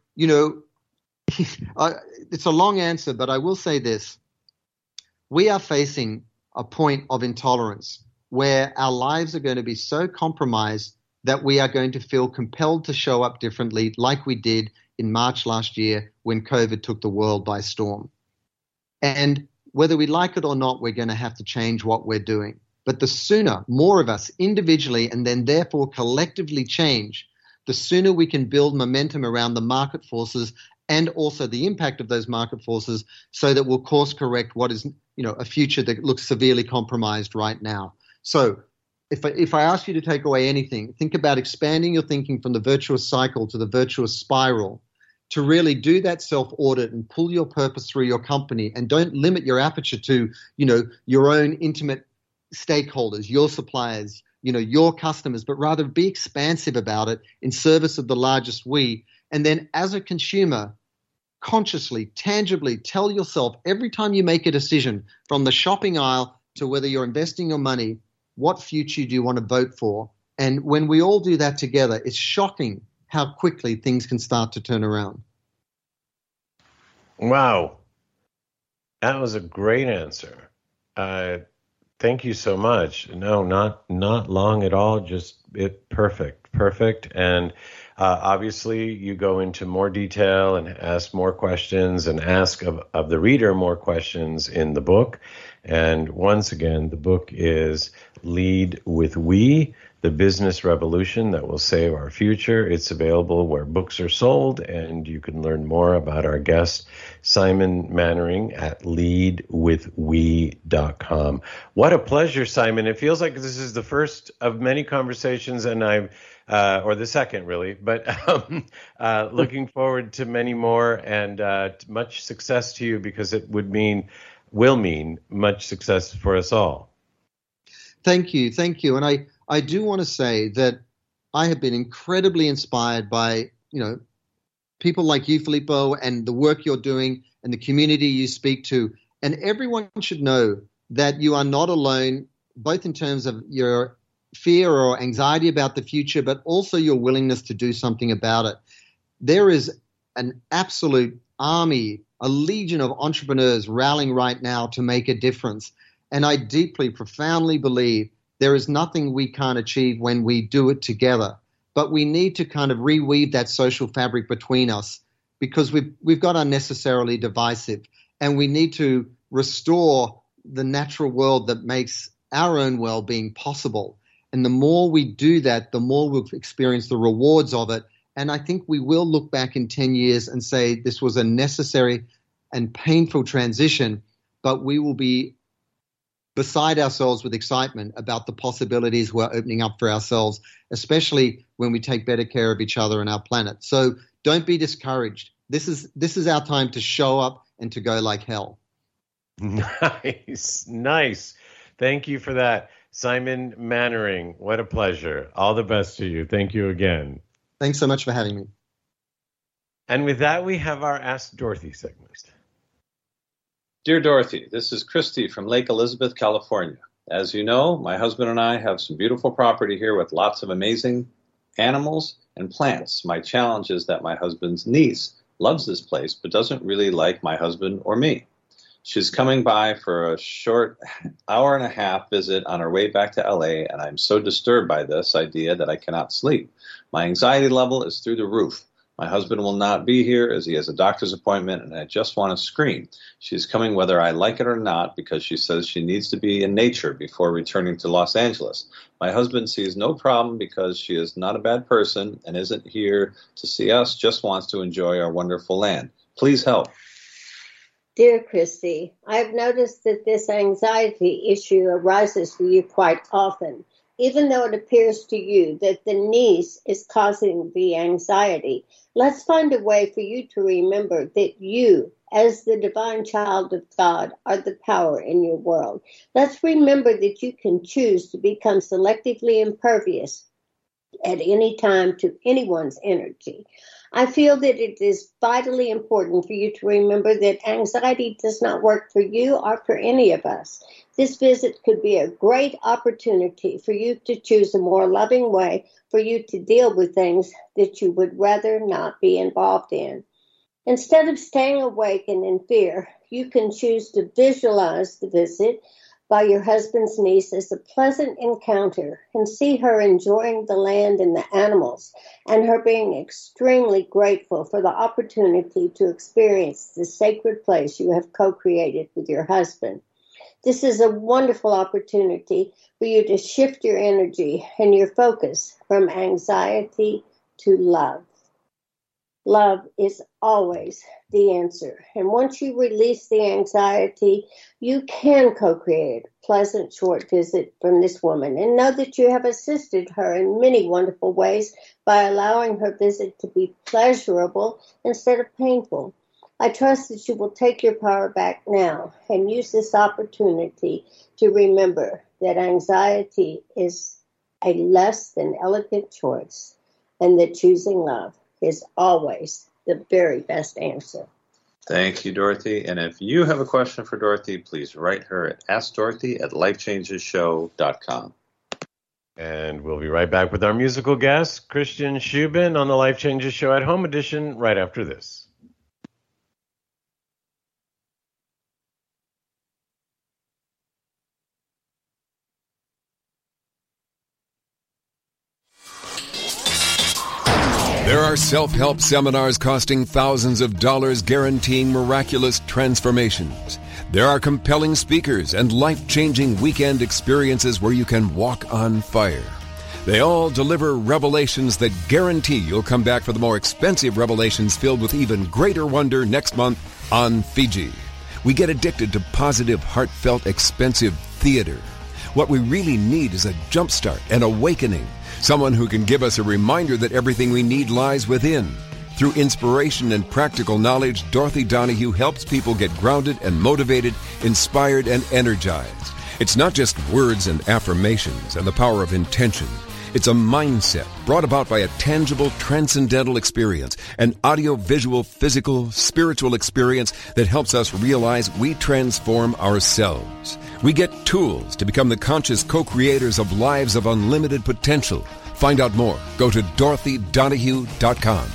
it's a long answer, but I will say this. We are facing a point of intolerance where our lives are going to be so compromised that we are going to feel compelled to show up differently, like we did in March last year when COVID took the world by storm. And whether we like it or not, we're going to have to change what we're doing. But the sooner more of us individually and then therefore collectively change, the sooner we can build momentum around the market forces and also the impact of those market forces, so that we'll course correct what is, a future that looks severely compromised right now. So if I ask you to take away anything, think about expanding your thinking from the virtuous cycle to the virtuous spiral, to really do that self-audit and pull your purpose through your company, and don't limit your aperture to, your own intimate stakeholders, your suppliers, your customers, but rather be expansive about it in service of the largest we. And then as a consumer, consciously, tangibly tell yourself every time you make a decision, from the shopping aisle to whether you're investing your money, what future do you want to vote for? And when we all do that together, it's shocking how quickly things can start to turn around. Wow. That was a great answer. Thank you so much. No, not long at all. Just perfect. And obviously, you go into more detail and ask more questions and ask of the reader more questions in the book. And once again, the book is Lead with We, The Business Revolution That Will Save Our Future. It's available where books are sold, and you can learn more about our guest, Simon Mannering, at leadwithwe.com. What a pleasure, Simon. It feels like this is the first of many conversations, and or the second, really, but looking forward to many more, and much success to you, because it will mean much success for us all. Thank you. And I do want to say that I have been incredibly inspired by, people like you, Filippo, and the work you're doing and the community you speak to. And everyone should know that you are not alone, both in terms of your fear or anxiety about the future, but also your willingness to do something about it. There is an absolute army, a legion of entrepreneurs rallying right now to make a difference. And I deeply, profoundly believe there is nothing we can't achieve when we do it together. But we need to kind of reweave that social fabric between us, because we've got unnecessarily divisive, and we need to restore the natural world that makes our own well-being possible. And the more we do that, the more we'll experience the rewards of it. And I think we will look back in 10 years and say this was a necessary and painful transition, but we will be beside ourselves with excitement about the possibilities we're opening up for ourselves, especially when we take better care of each other and our planet. So don't be discouraged. This is our time to show up and to go like hell. Nice. Thank you for that. Simon Mannering, what a pleasure. All the best to you. Thank you again. Thanks so much for having me. And with that, we have our Ask Dorothy segment. Dear Dorothy, this is Christy from Lake Elizabeth, California. As you know, my husband and I have some beautiful property here with lots of amazing animals and plants. My challenge is that my husband's niece loves this place but doesn't really like my husband or me. She's coming by for a short hour-and-a-half visit on her way back to LA, and I'm so disturbed by this idea that I cannot sleep. My anxiety level is through the roof. My husband will not be here as he has a doctor's appointment, and I just want to scream. She's coming whether I like it or not because she says she needs to be in nature before returning to Los Angeles. My husband sees no problem because she is not a bad person and isn't here to see us, just wants to enjoy our wonderful land. Please help. Dear Christy, I've noticed that this anxiety issue arises for you quite often. Even though it appears to you that the niece is causing the anxiety, let's find a way for you to remember that you, as the divine child of God, are the power in your world. Let's remember that you can choose to become selectively impervious at any time to anyone's energy. I feel that it is vitally important for you to remember that anxiety does not work for you or for any of us. This visit could be a great opportunity for you to choose a more loving way for you to deal with things that you would rather not be involved in. Instead of staying awake and in fear, you can choose to visualize the visit by your husband's niece as a pleasant encounter and see her enjoying the land and the animals and her being extremely grateful for the opportunity to experience the sacred place you have co-created with your husband. This is a wonderful opportunity for you to shift your energy and your focus from anxiety to love. Love is always the answer. And once you release the anxiety, you can co-create a pleasant short visit from this woman and know that you have assisted her in many wonderful ways by allowing her visit to be pleasurable instead of painful. I trust that you will take your power back now and use this opportunity to remember that anxiety is a less than elegant choice and that choosing love is always the very best answer. Thank you, Dorothy. And if you have a question for Dorothy, please write her at AskDorothy@LifeChangesShow.com. And we'll be right back with our musical guest, Christian Schubin, on the Life Changes Show at Home Edition right after this. There are self-help seminars costing thousands of dollars guaranteeing miraculous transformations. There are compelling speakers and life-changing weekend experiences where you can walk on fire. They all deliver revelations that guarantee you'll come back for the more expensive revelations filled with even greater wonder next month on Fiji. We get addicted to positive, heartfelt, expensive theater. What we really need is a jumpstart, an awakening. Someone who can give us a reminder that everything we need lies within. Through inspiration and practical knowledge, Dorothy Donahue helps people get grounded and motivated, inspired and energized. It's not just words and affirmations and the power of intention. It's a mindset brought about by a tangible, transcendental experience, an audio-visual, physical, spiritual experience that helps us realize we transform ourselves. We get tools to become the conscious co-creators of lives of unlimited potential. Find out more. Go to DorothyDonahue.com.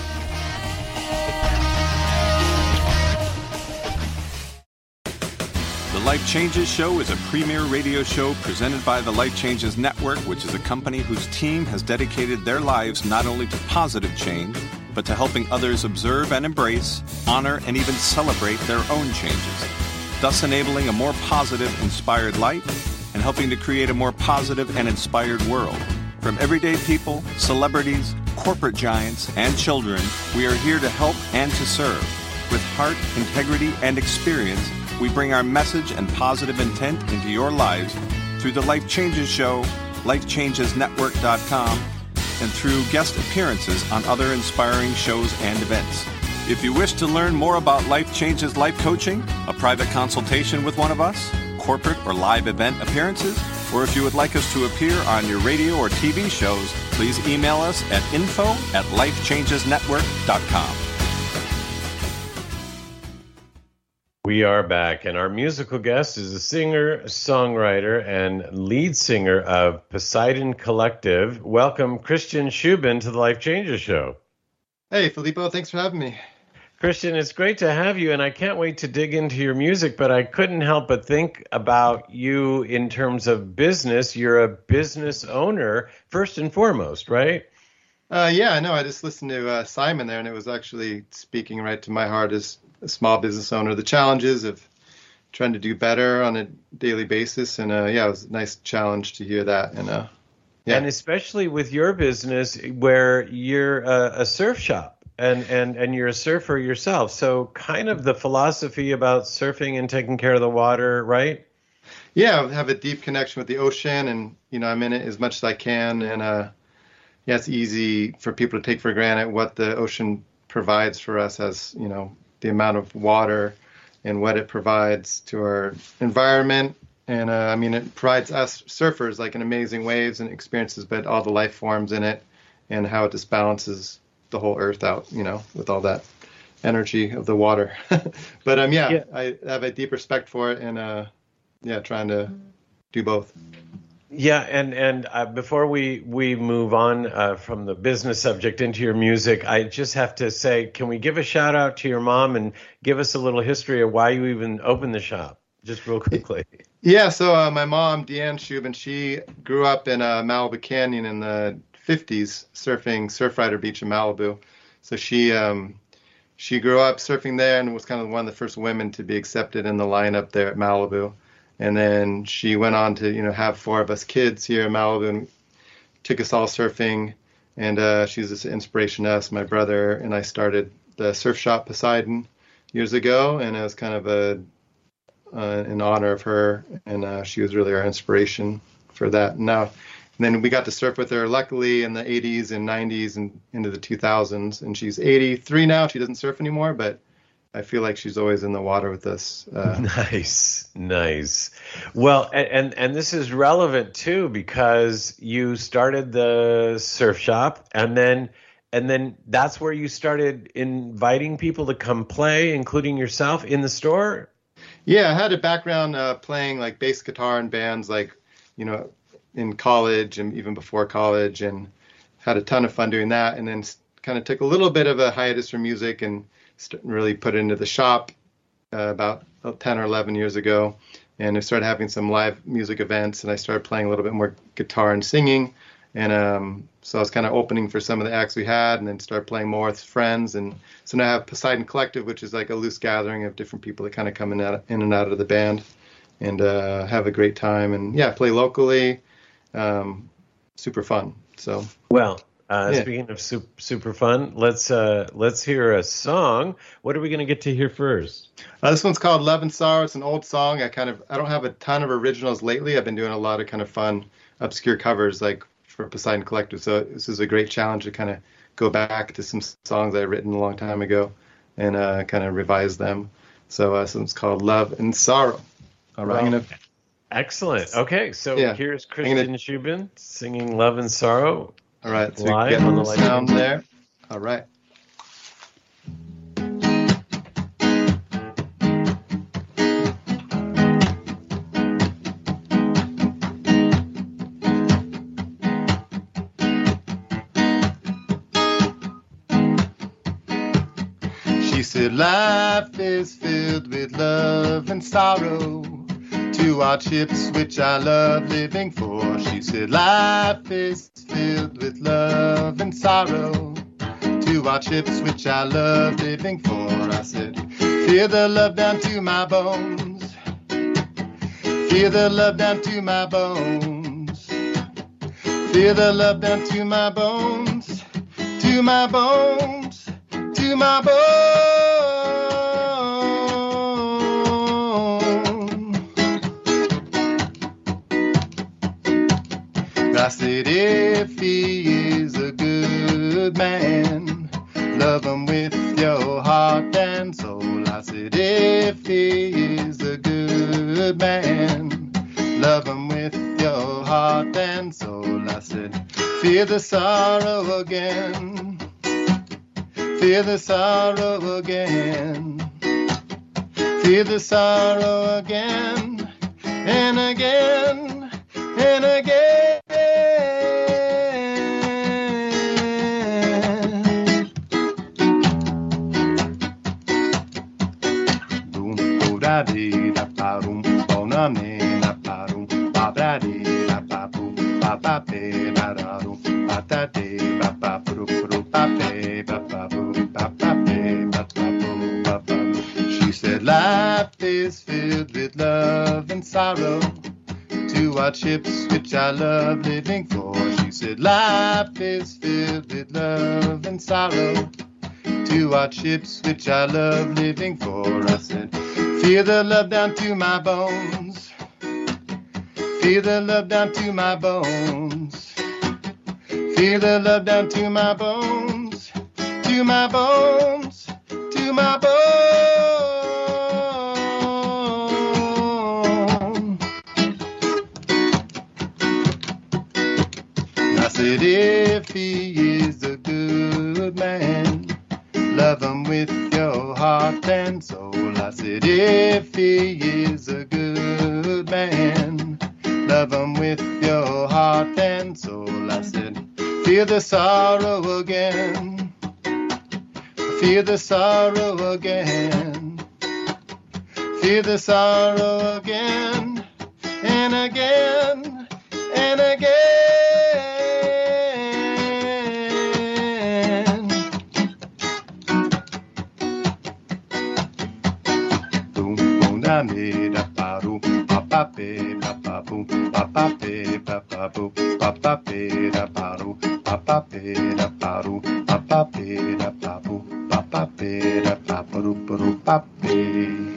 The Life Changes Show is a premier radio show presented by the Life Changes Network, which is a company whose team has dedicated their lives not only to positive change, but to helping others observe and embrace, honor, and even celebrate their own changes, thus enabling a more positive, inspired life and helping to create a more positive and inspired world. From everyday people, celebrities, corporate giants, and children, we are here to help and to serve. With heart, integrity, and experience, we bring our message and positive intent into your lives through the Life Changes Show, LifeChangesNetwork.com, and through guest appearances on other inspiring shows and events. If you wish to learn more about Life Changes Life Coaching, a private consultation with one of us, corporate or live event appearances, or if you would like us to appear on your radio or TV shows, please email us at info@LifeChangesNetwork.com. We are back, and our musical guest is a singer, songwriter, and lead singer of Poseidon Collective. Welcome, Christian Shubin, to the Life Changes Show. Hey, Filippo, thanks for having me. Christian, it's great to have you, and I can't wait to dig into your music, but I couldn't help but think about you in terms of business. You're a business owner, first and foremost, right? Yeah, I know. I just listened to Simon there, and it was actually speaking right to my heart as a small business owner. The challenges of trying to do better on a daily basis, and yeah, it was a nice challenge to hear that. And yeah, and especially with your business, where you're a surf shop, and you're a surfer yourself. So, kind of the philosophy about surfing and taking care of the water, right? Yeah, I have a deep connection with the ocean, and I'm in it as much as I can, and yeah, it's easy for people to take for granted what the ocean provides for us as, the amount of water and what it provides to our environment. And it provides us surfers like an amazing waves and experiences, but all the life forms in it and how it just balances the whole earth out, with all that energy of the water. But yeah, I have a deep respect for it, and yeah, trying to do both. Yeah, and before we move on from the business subject into your music, I just have to say, can we give a shout out to your mom and give us a little history of why you even opened the shop, just real quickly? Yeah, so my mom, Deanne Shubin, she grew up in Malibu Canyon in the 50s, surfing Surfrider Beach in Malibu. So she grew up surfing there and was kind of one of the first women to be accepted in the lineup there at Malibu. And then she went on to, have 4 of us kids here in Malibu and took us all surfing. And she's this inspiration to us. My brother and I started the surf shop Poseidon years ago, and it was kind of in honor of her. And she was really our inspiration for that. And then we got to surf with her, luckily, in the 80s and 90s and into the 2000s. And she's 83 now. She doesn't surf anymore, but I feel like she's always in the water with us. Nice. Well, and this is relevant too, because you started the surf shop, and then that's where you started inviting people to come play, including yourself, in the store. Yeah, I had a background playing like bass guitar in bands, like in college and even before college, and had a ton of fun doing that. And then kind of took a little bit of a hiatus from music and really put it into the shop about 10 or 11 years ago, and I started having some live music events, and I started playing a little bit more guitar and singing, and so I was kind of opening for some of the acts we had, and then started playing more with friends. And so now I have Poseidon Collective, which is like a loose gathering of different people that kind of come in and out of the band, and have a great time, and yeah, play locally. Super fun. So speaking of super fun, let's hear a song. What are we going to get to hear first? This one's called Love and Sorrow. It's an old song. I don't have a ton of originals lately. I've been doing a lot of kind of fun, obscure covers like for Poseidon Collective. So this is a great challenge to kind of go back to some songs I've written a long time ago and kind of revise them. So this one's called Love and Sorrow. All right. Excellent. Okay, so here's Christian Shubin singing Love and Sorrow. All right, so get on the sound there. All right. She said, life is filled with love and sorrow. 2 odd ships which I love living for. She said, life is filled with love and sorrow. 2 odd ships which I love living for. I said, feel the love down to my bones. Feel the love down to my bones. Feel the love down to my bones. To my bones. To my bones. I said, if he is a good man, love him with your heart and soul. I said, if he is a good man, love him with your heart and soul. I said, feel the sorrow again. Feel the sorrow again. feel the sorrow again and again and again. Boom, bo da dee da ba boom, bo na me da ba boom, ba da dee da ba boom, ba ba be da da boom, ba da dee ba ba boo boo ba be ba ba boo ba ba be ba ba boo ba ba. She said, life is filled with love and sorrow. To watch ships which I love living for. She said, life is filled with love and sorrow. To watch ships which I love living for. I said, feel the love down to my bones. Feel the love down to my bones. Feel the love down to my bones. To my bones. To my bones. I said, if he is a good man, love him with your heart and soul. I said, if he is a good man, love him with your heart and soul. I said, feel the sorrow again. Feel the sorrow again. Feel the sorrow again and again and again. Boom, boom, da me da ba do, ba ba be ba ba boom, ba ba be ba ba boom, ba ba be da ba do, ba ba be da ba do, ba ba be da ba boom, ba ba be da ba do ba be.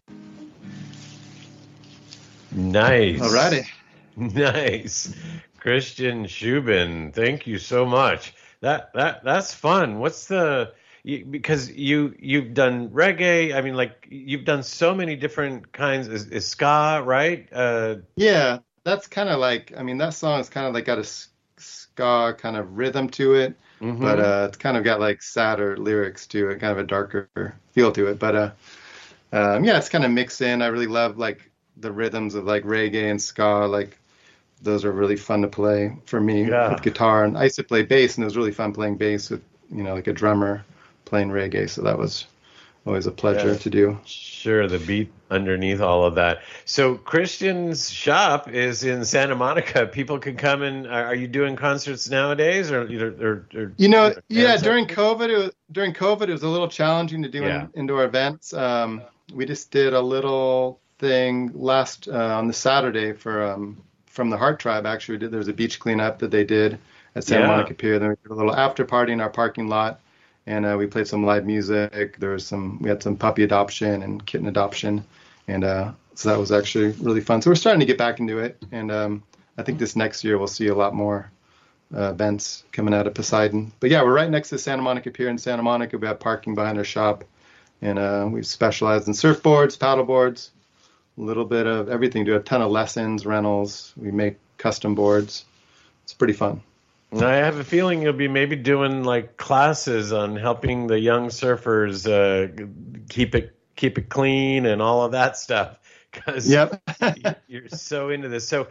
Nice. Alrighty. Nice. Christian Shubin, thank you so much. That's fun. What's the because you've done reggae. I mean, like you've done so many different kinds. Is ska, right? Yeah, that's kind of like, I mean, that song is kind of like got a ska kind of rhythm to it, but it's kind of got like sadder lyrics to it, kind of a darker feel to it. But yeah, it's kind of mixed in. I really love like the rhythms of like reggae and ska. Like those are really fun to play for me with guitar. And I used to play bass, and it was really fun playing bass with, you know, like a drummer playing reggae. So that was always a pleasure to do. Sure, the beat underneath all of that. So Christian's shop is in Santa Monica. People can come and are you doing concerts nowadays, or you know, yeah, during COVID it was a little challenging to do indoor events. We just did a little thing last on the Saturday for from the Heart Tribe. Actually, there was a beach cleanup that they did at Santa Monica Pier. Then we did a little after party in our parking lot. And we played some live music. We had some puppy adoption and kitten adoption. And so that was actually really fun. So we're starting to get back into it. And I think this next year we'll see a lot more events coming out of Poseidon. But yeah, we're right next to Santa Monica Pier in Santa Monica. We have parking behind our shop. And we've specialized in surfboards, paddleboards, a little bit of everything. Do a ton of lessons, rentals. We make custom boards. It's pretty fun. I have a feeling you'll be maybe doing like classes on helping the young surfers keep it clean and all of that stuff, because you're so into this. So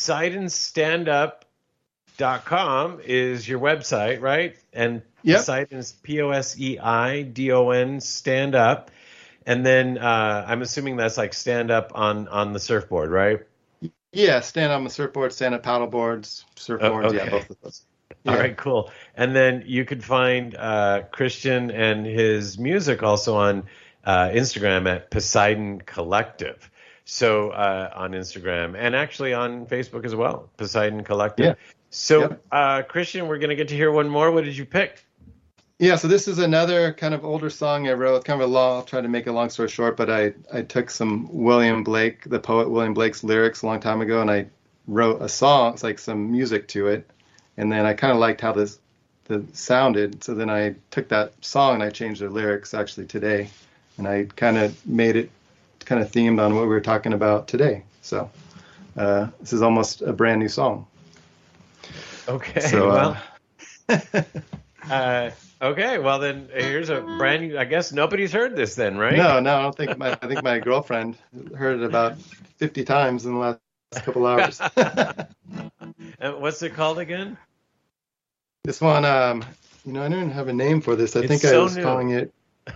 PoseidonStandup.com is your website, right? And Poseidon's POSEIDON stand up, and then I'm assuming that's like stand up on the surfboard, right? Yeah, stand on the surfboard, stand up paddleboards, surfboards, yeah, both of those. Yeah. All right, cool. And then you could find Christian and his music also on Instagram at Poseidon Collective. So on Instagram and actually on Facebook as well, Poseidon Collective. Yeah. So Christian, we're going to get to hear one more. What did you pick? Yeah, so this is another kind of older song I wrote. Kind of a long, I'll try to make a long story short, but I took some William Blake, the poet William Blake's lyrics a long time ago, and I wrote a song. It's like some music to it. And then I kind of liked how the sounded. So then I took that song and I changed the lyrics actually today. And I kind of made it kind of themed on what we were talking about today. So this is almost a brand new song. Okay. So, well, Okay, well then here's a brand new. I guess nobody's heard this then, right? No, I don't think I think my girlfriend heard it about 50 times in the last couple hours. And what's it called again? This one, I don't have a name for this. I think I was calling it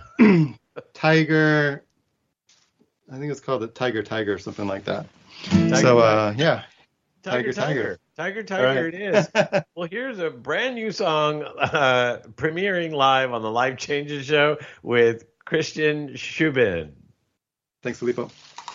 Tiger. I think it's called the Tiger or something like that. Yeah. Tiger. Tiger, it is. Well, here's a brand new song premiering live on the Life Changes Show with Christian Schubin. Thanks, Filippo.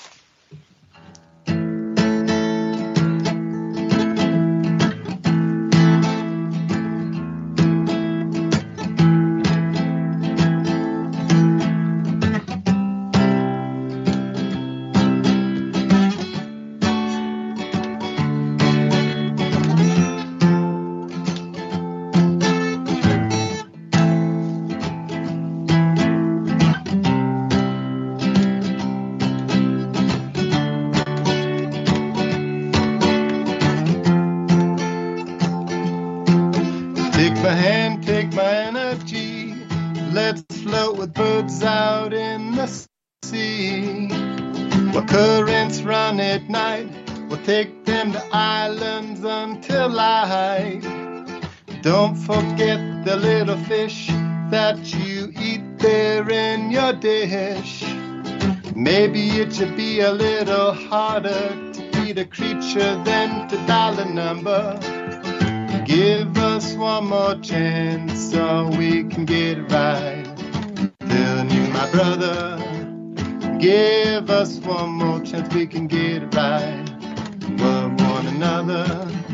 Take them to islands until light. Don't forget the little fish that you eat there in your dish. Maybe it should be a little harder to feed a creature than to dial a number. Give us one more chance so we can get it right. Tell you, my brother, give us one more chance, we can get it right. Love one another.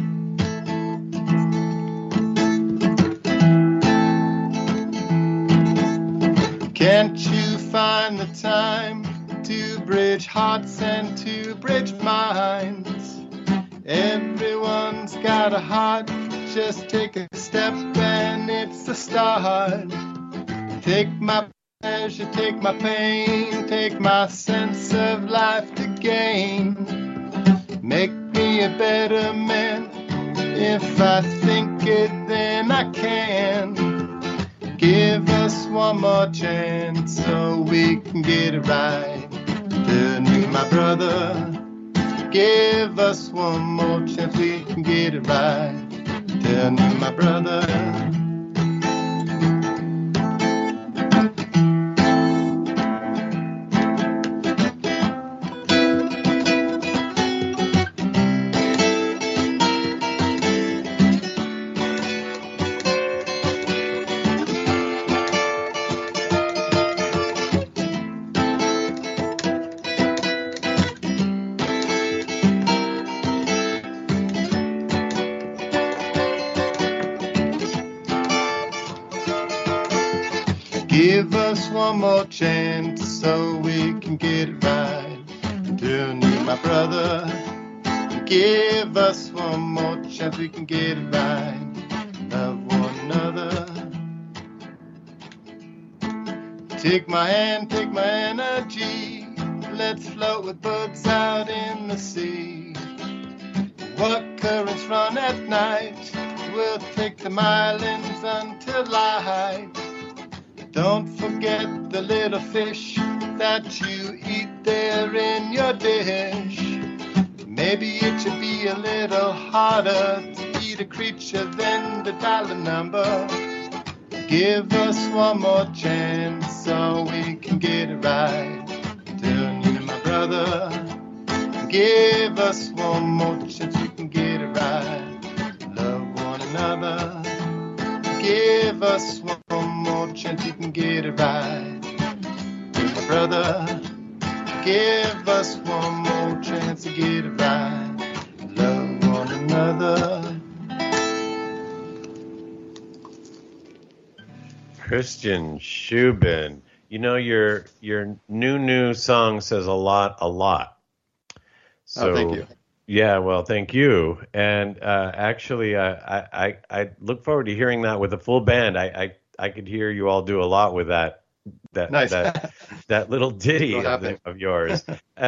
Can't you find the time to bridge hearts and to bridge minds? Everyone's got a heart, just take a step and it's the start. Take my pleasure, take my pain, take my sense of life to gain. Make me a better man. If I think it, then I can. Give us one more chance so we can get it right. Tell me, my brother, give us one more chance, we can get it right. Tell me, my brother. Give us one more chance so we can get it right. Tell me, my brother, give us one more chance, we can get it right. Love one another. Take my hand, take my energy. Let's float with birds out in the sea. What currents run at night? We'll take them islands until light. Don't forget the little fish that you eat there in your dish. Maybe it should be a little harder to eat a creature than to dial a number. Give us one more chance so we can get it right. Tell me, my brother, give us one more chance, we can get it right. Love one another. Give us one more chance, you can get it right. My brother, give us one more chance to get it right. Love one another. Christian Schubin. You know, your new song says a lot. So, thank you. Yeah, well, thank you. And actually, I look forward to hearing that with a full band. I could hear you all do a lot with that Nice. that little ditty of yours.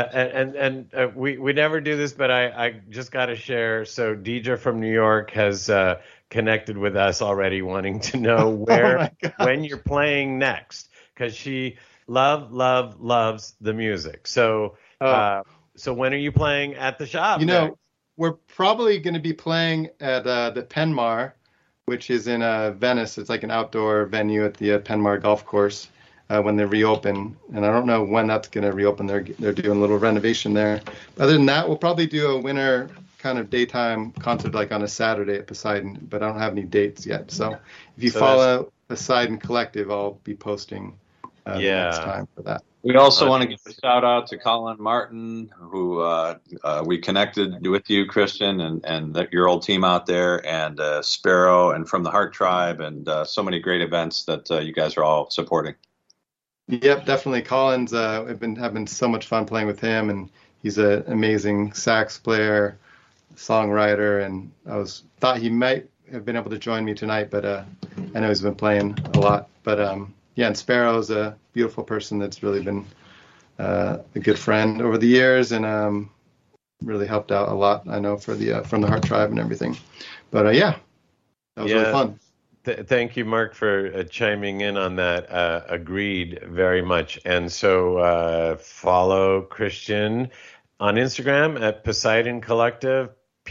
We never do this, but I just got to share. So Deidre from New York has connected with us already, wanting to know when you're playing next, because she loves the music. So so when are you playing at the shop? We're probably going to be playing at the Penmar, which is in Venice. It's like an outdoor venue at the Penmar golf course when they reopen. And I don't know when that's going to reopen. They're doing a little renovation there. Other than that, we'll probably do a winter kind of daytime concert like on a Saturday at Poseidon, but I don't have any dates yet. So if you follow Poseidon Collective, I'll be posting next time for that. We also want to give a shout out to Colin Martin, who we connected with you, Christian, and your old team out there, and Sparrow, and from the Heart Tribe, and so many great events that you guys are all supporting. Yep, definitely. Colin's, I've been having so much fun playing with him, and he's an amazing sax player, songwriter, and thought he might have been able to join me tonight, but I know he's been playing a lot. But and Sparrow's a beautiful person that's really been a good friend over the years, and really helped out a lot, I know, for the from the Heart Tribe and everything. But that was really fun. Thank you, Mark, for chiming in on that. Agreed very much. And so follow Christian on Instagram at Poseidon Collective,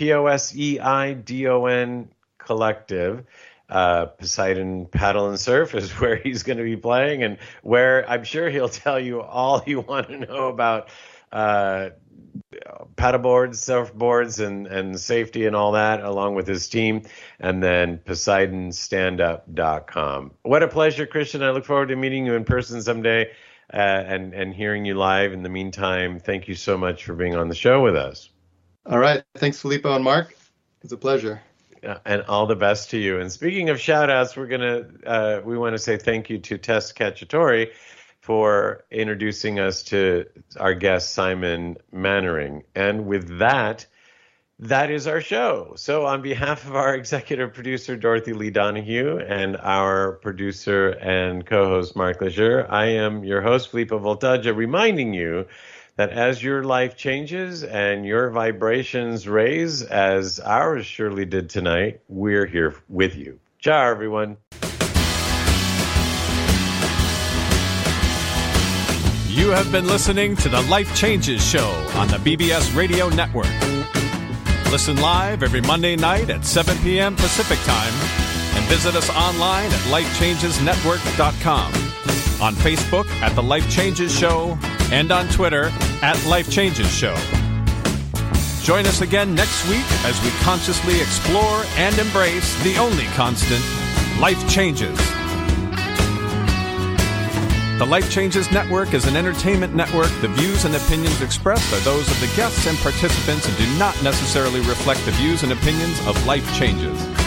Poseidon Collective. Poseidon Paddle and Surf is where he's going to be playing, and where I'm sure he'll tell you all you want to know about paddleboards, surfboards, and safety and all that, along with his team. And then PoseidonStandup.com. What a pleasure, Christian. I look forward to meeting you in person someday and hearing you live. In the meantime, thank you so much for being on the show with us. All right. Thanks, Filippo and Mark. It's a pleasure. And all the best to you. And speaking of shout outs, we want to say thank you to Tess Cacciatore for introducing us to our guest, Simon Mannering. And with that is our show. So on behalf of our executive producer, Dorothy Lee Donahue, and our producer and co-host, Mark Lejeune, I am your host, Filippo Voltaggio, reminding you that as your life changes and your vibrations raise, as ours surely did tonight, we're here with you. Ciao, everyone. You have been listening to the Life Changes Show on the BBS Radio Network. Listen live every Monday night at 7 p.m. Pacific Time, and visit us online at lifechangesnetwork.com, on Facebook at The Life Changes Show, and on Twitter at Life Changes Show. Join us again next week as we consciously explore and embrace the only constant, life changes. The Life Changes Network is an entertainment network. The views and opinions expressed are those of the guests and participants and do not necessarily reflect the views and opinions of Life Changes.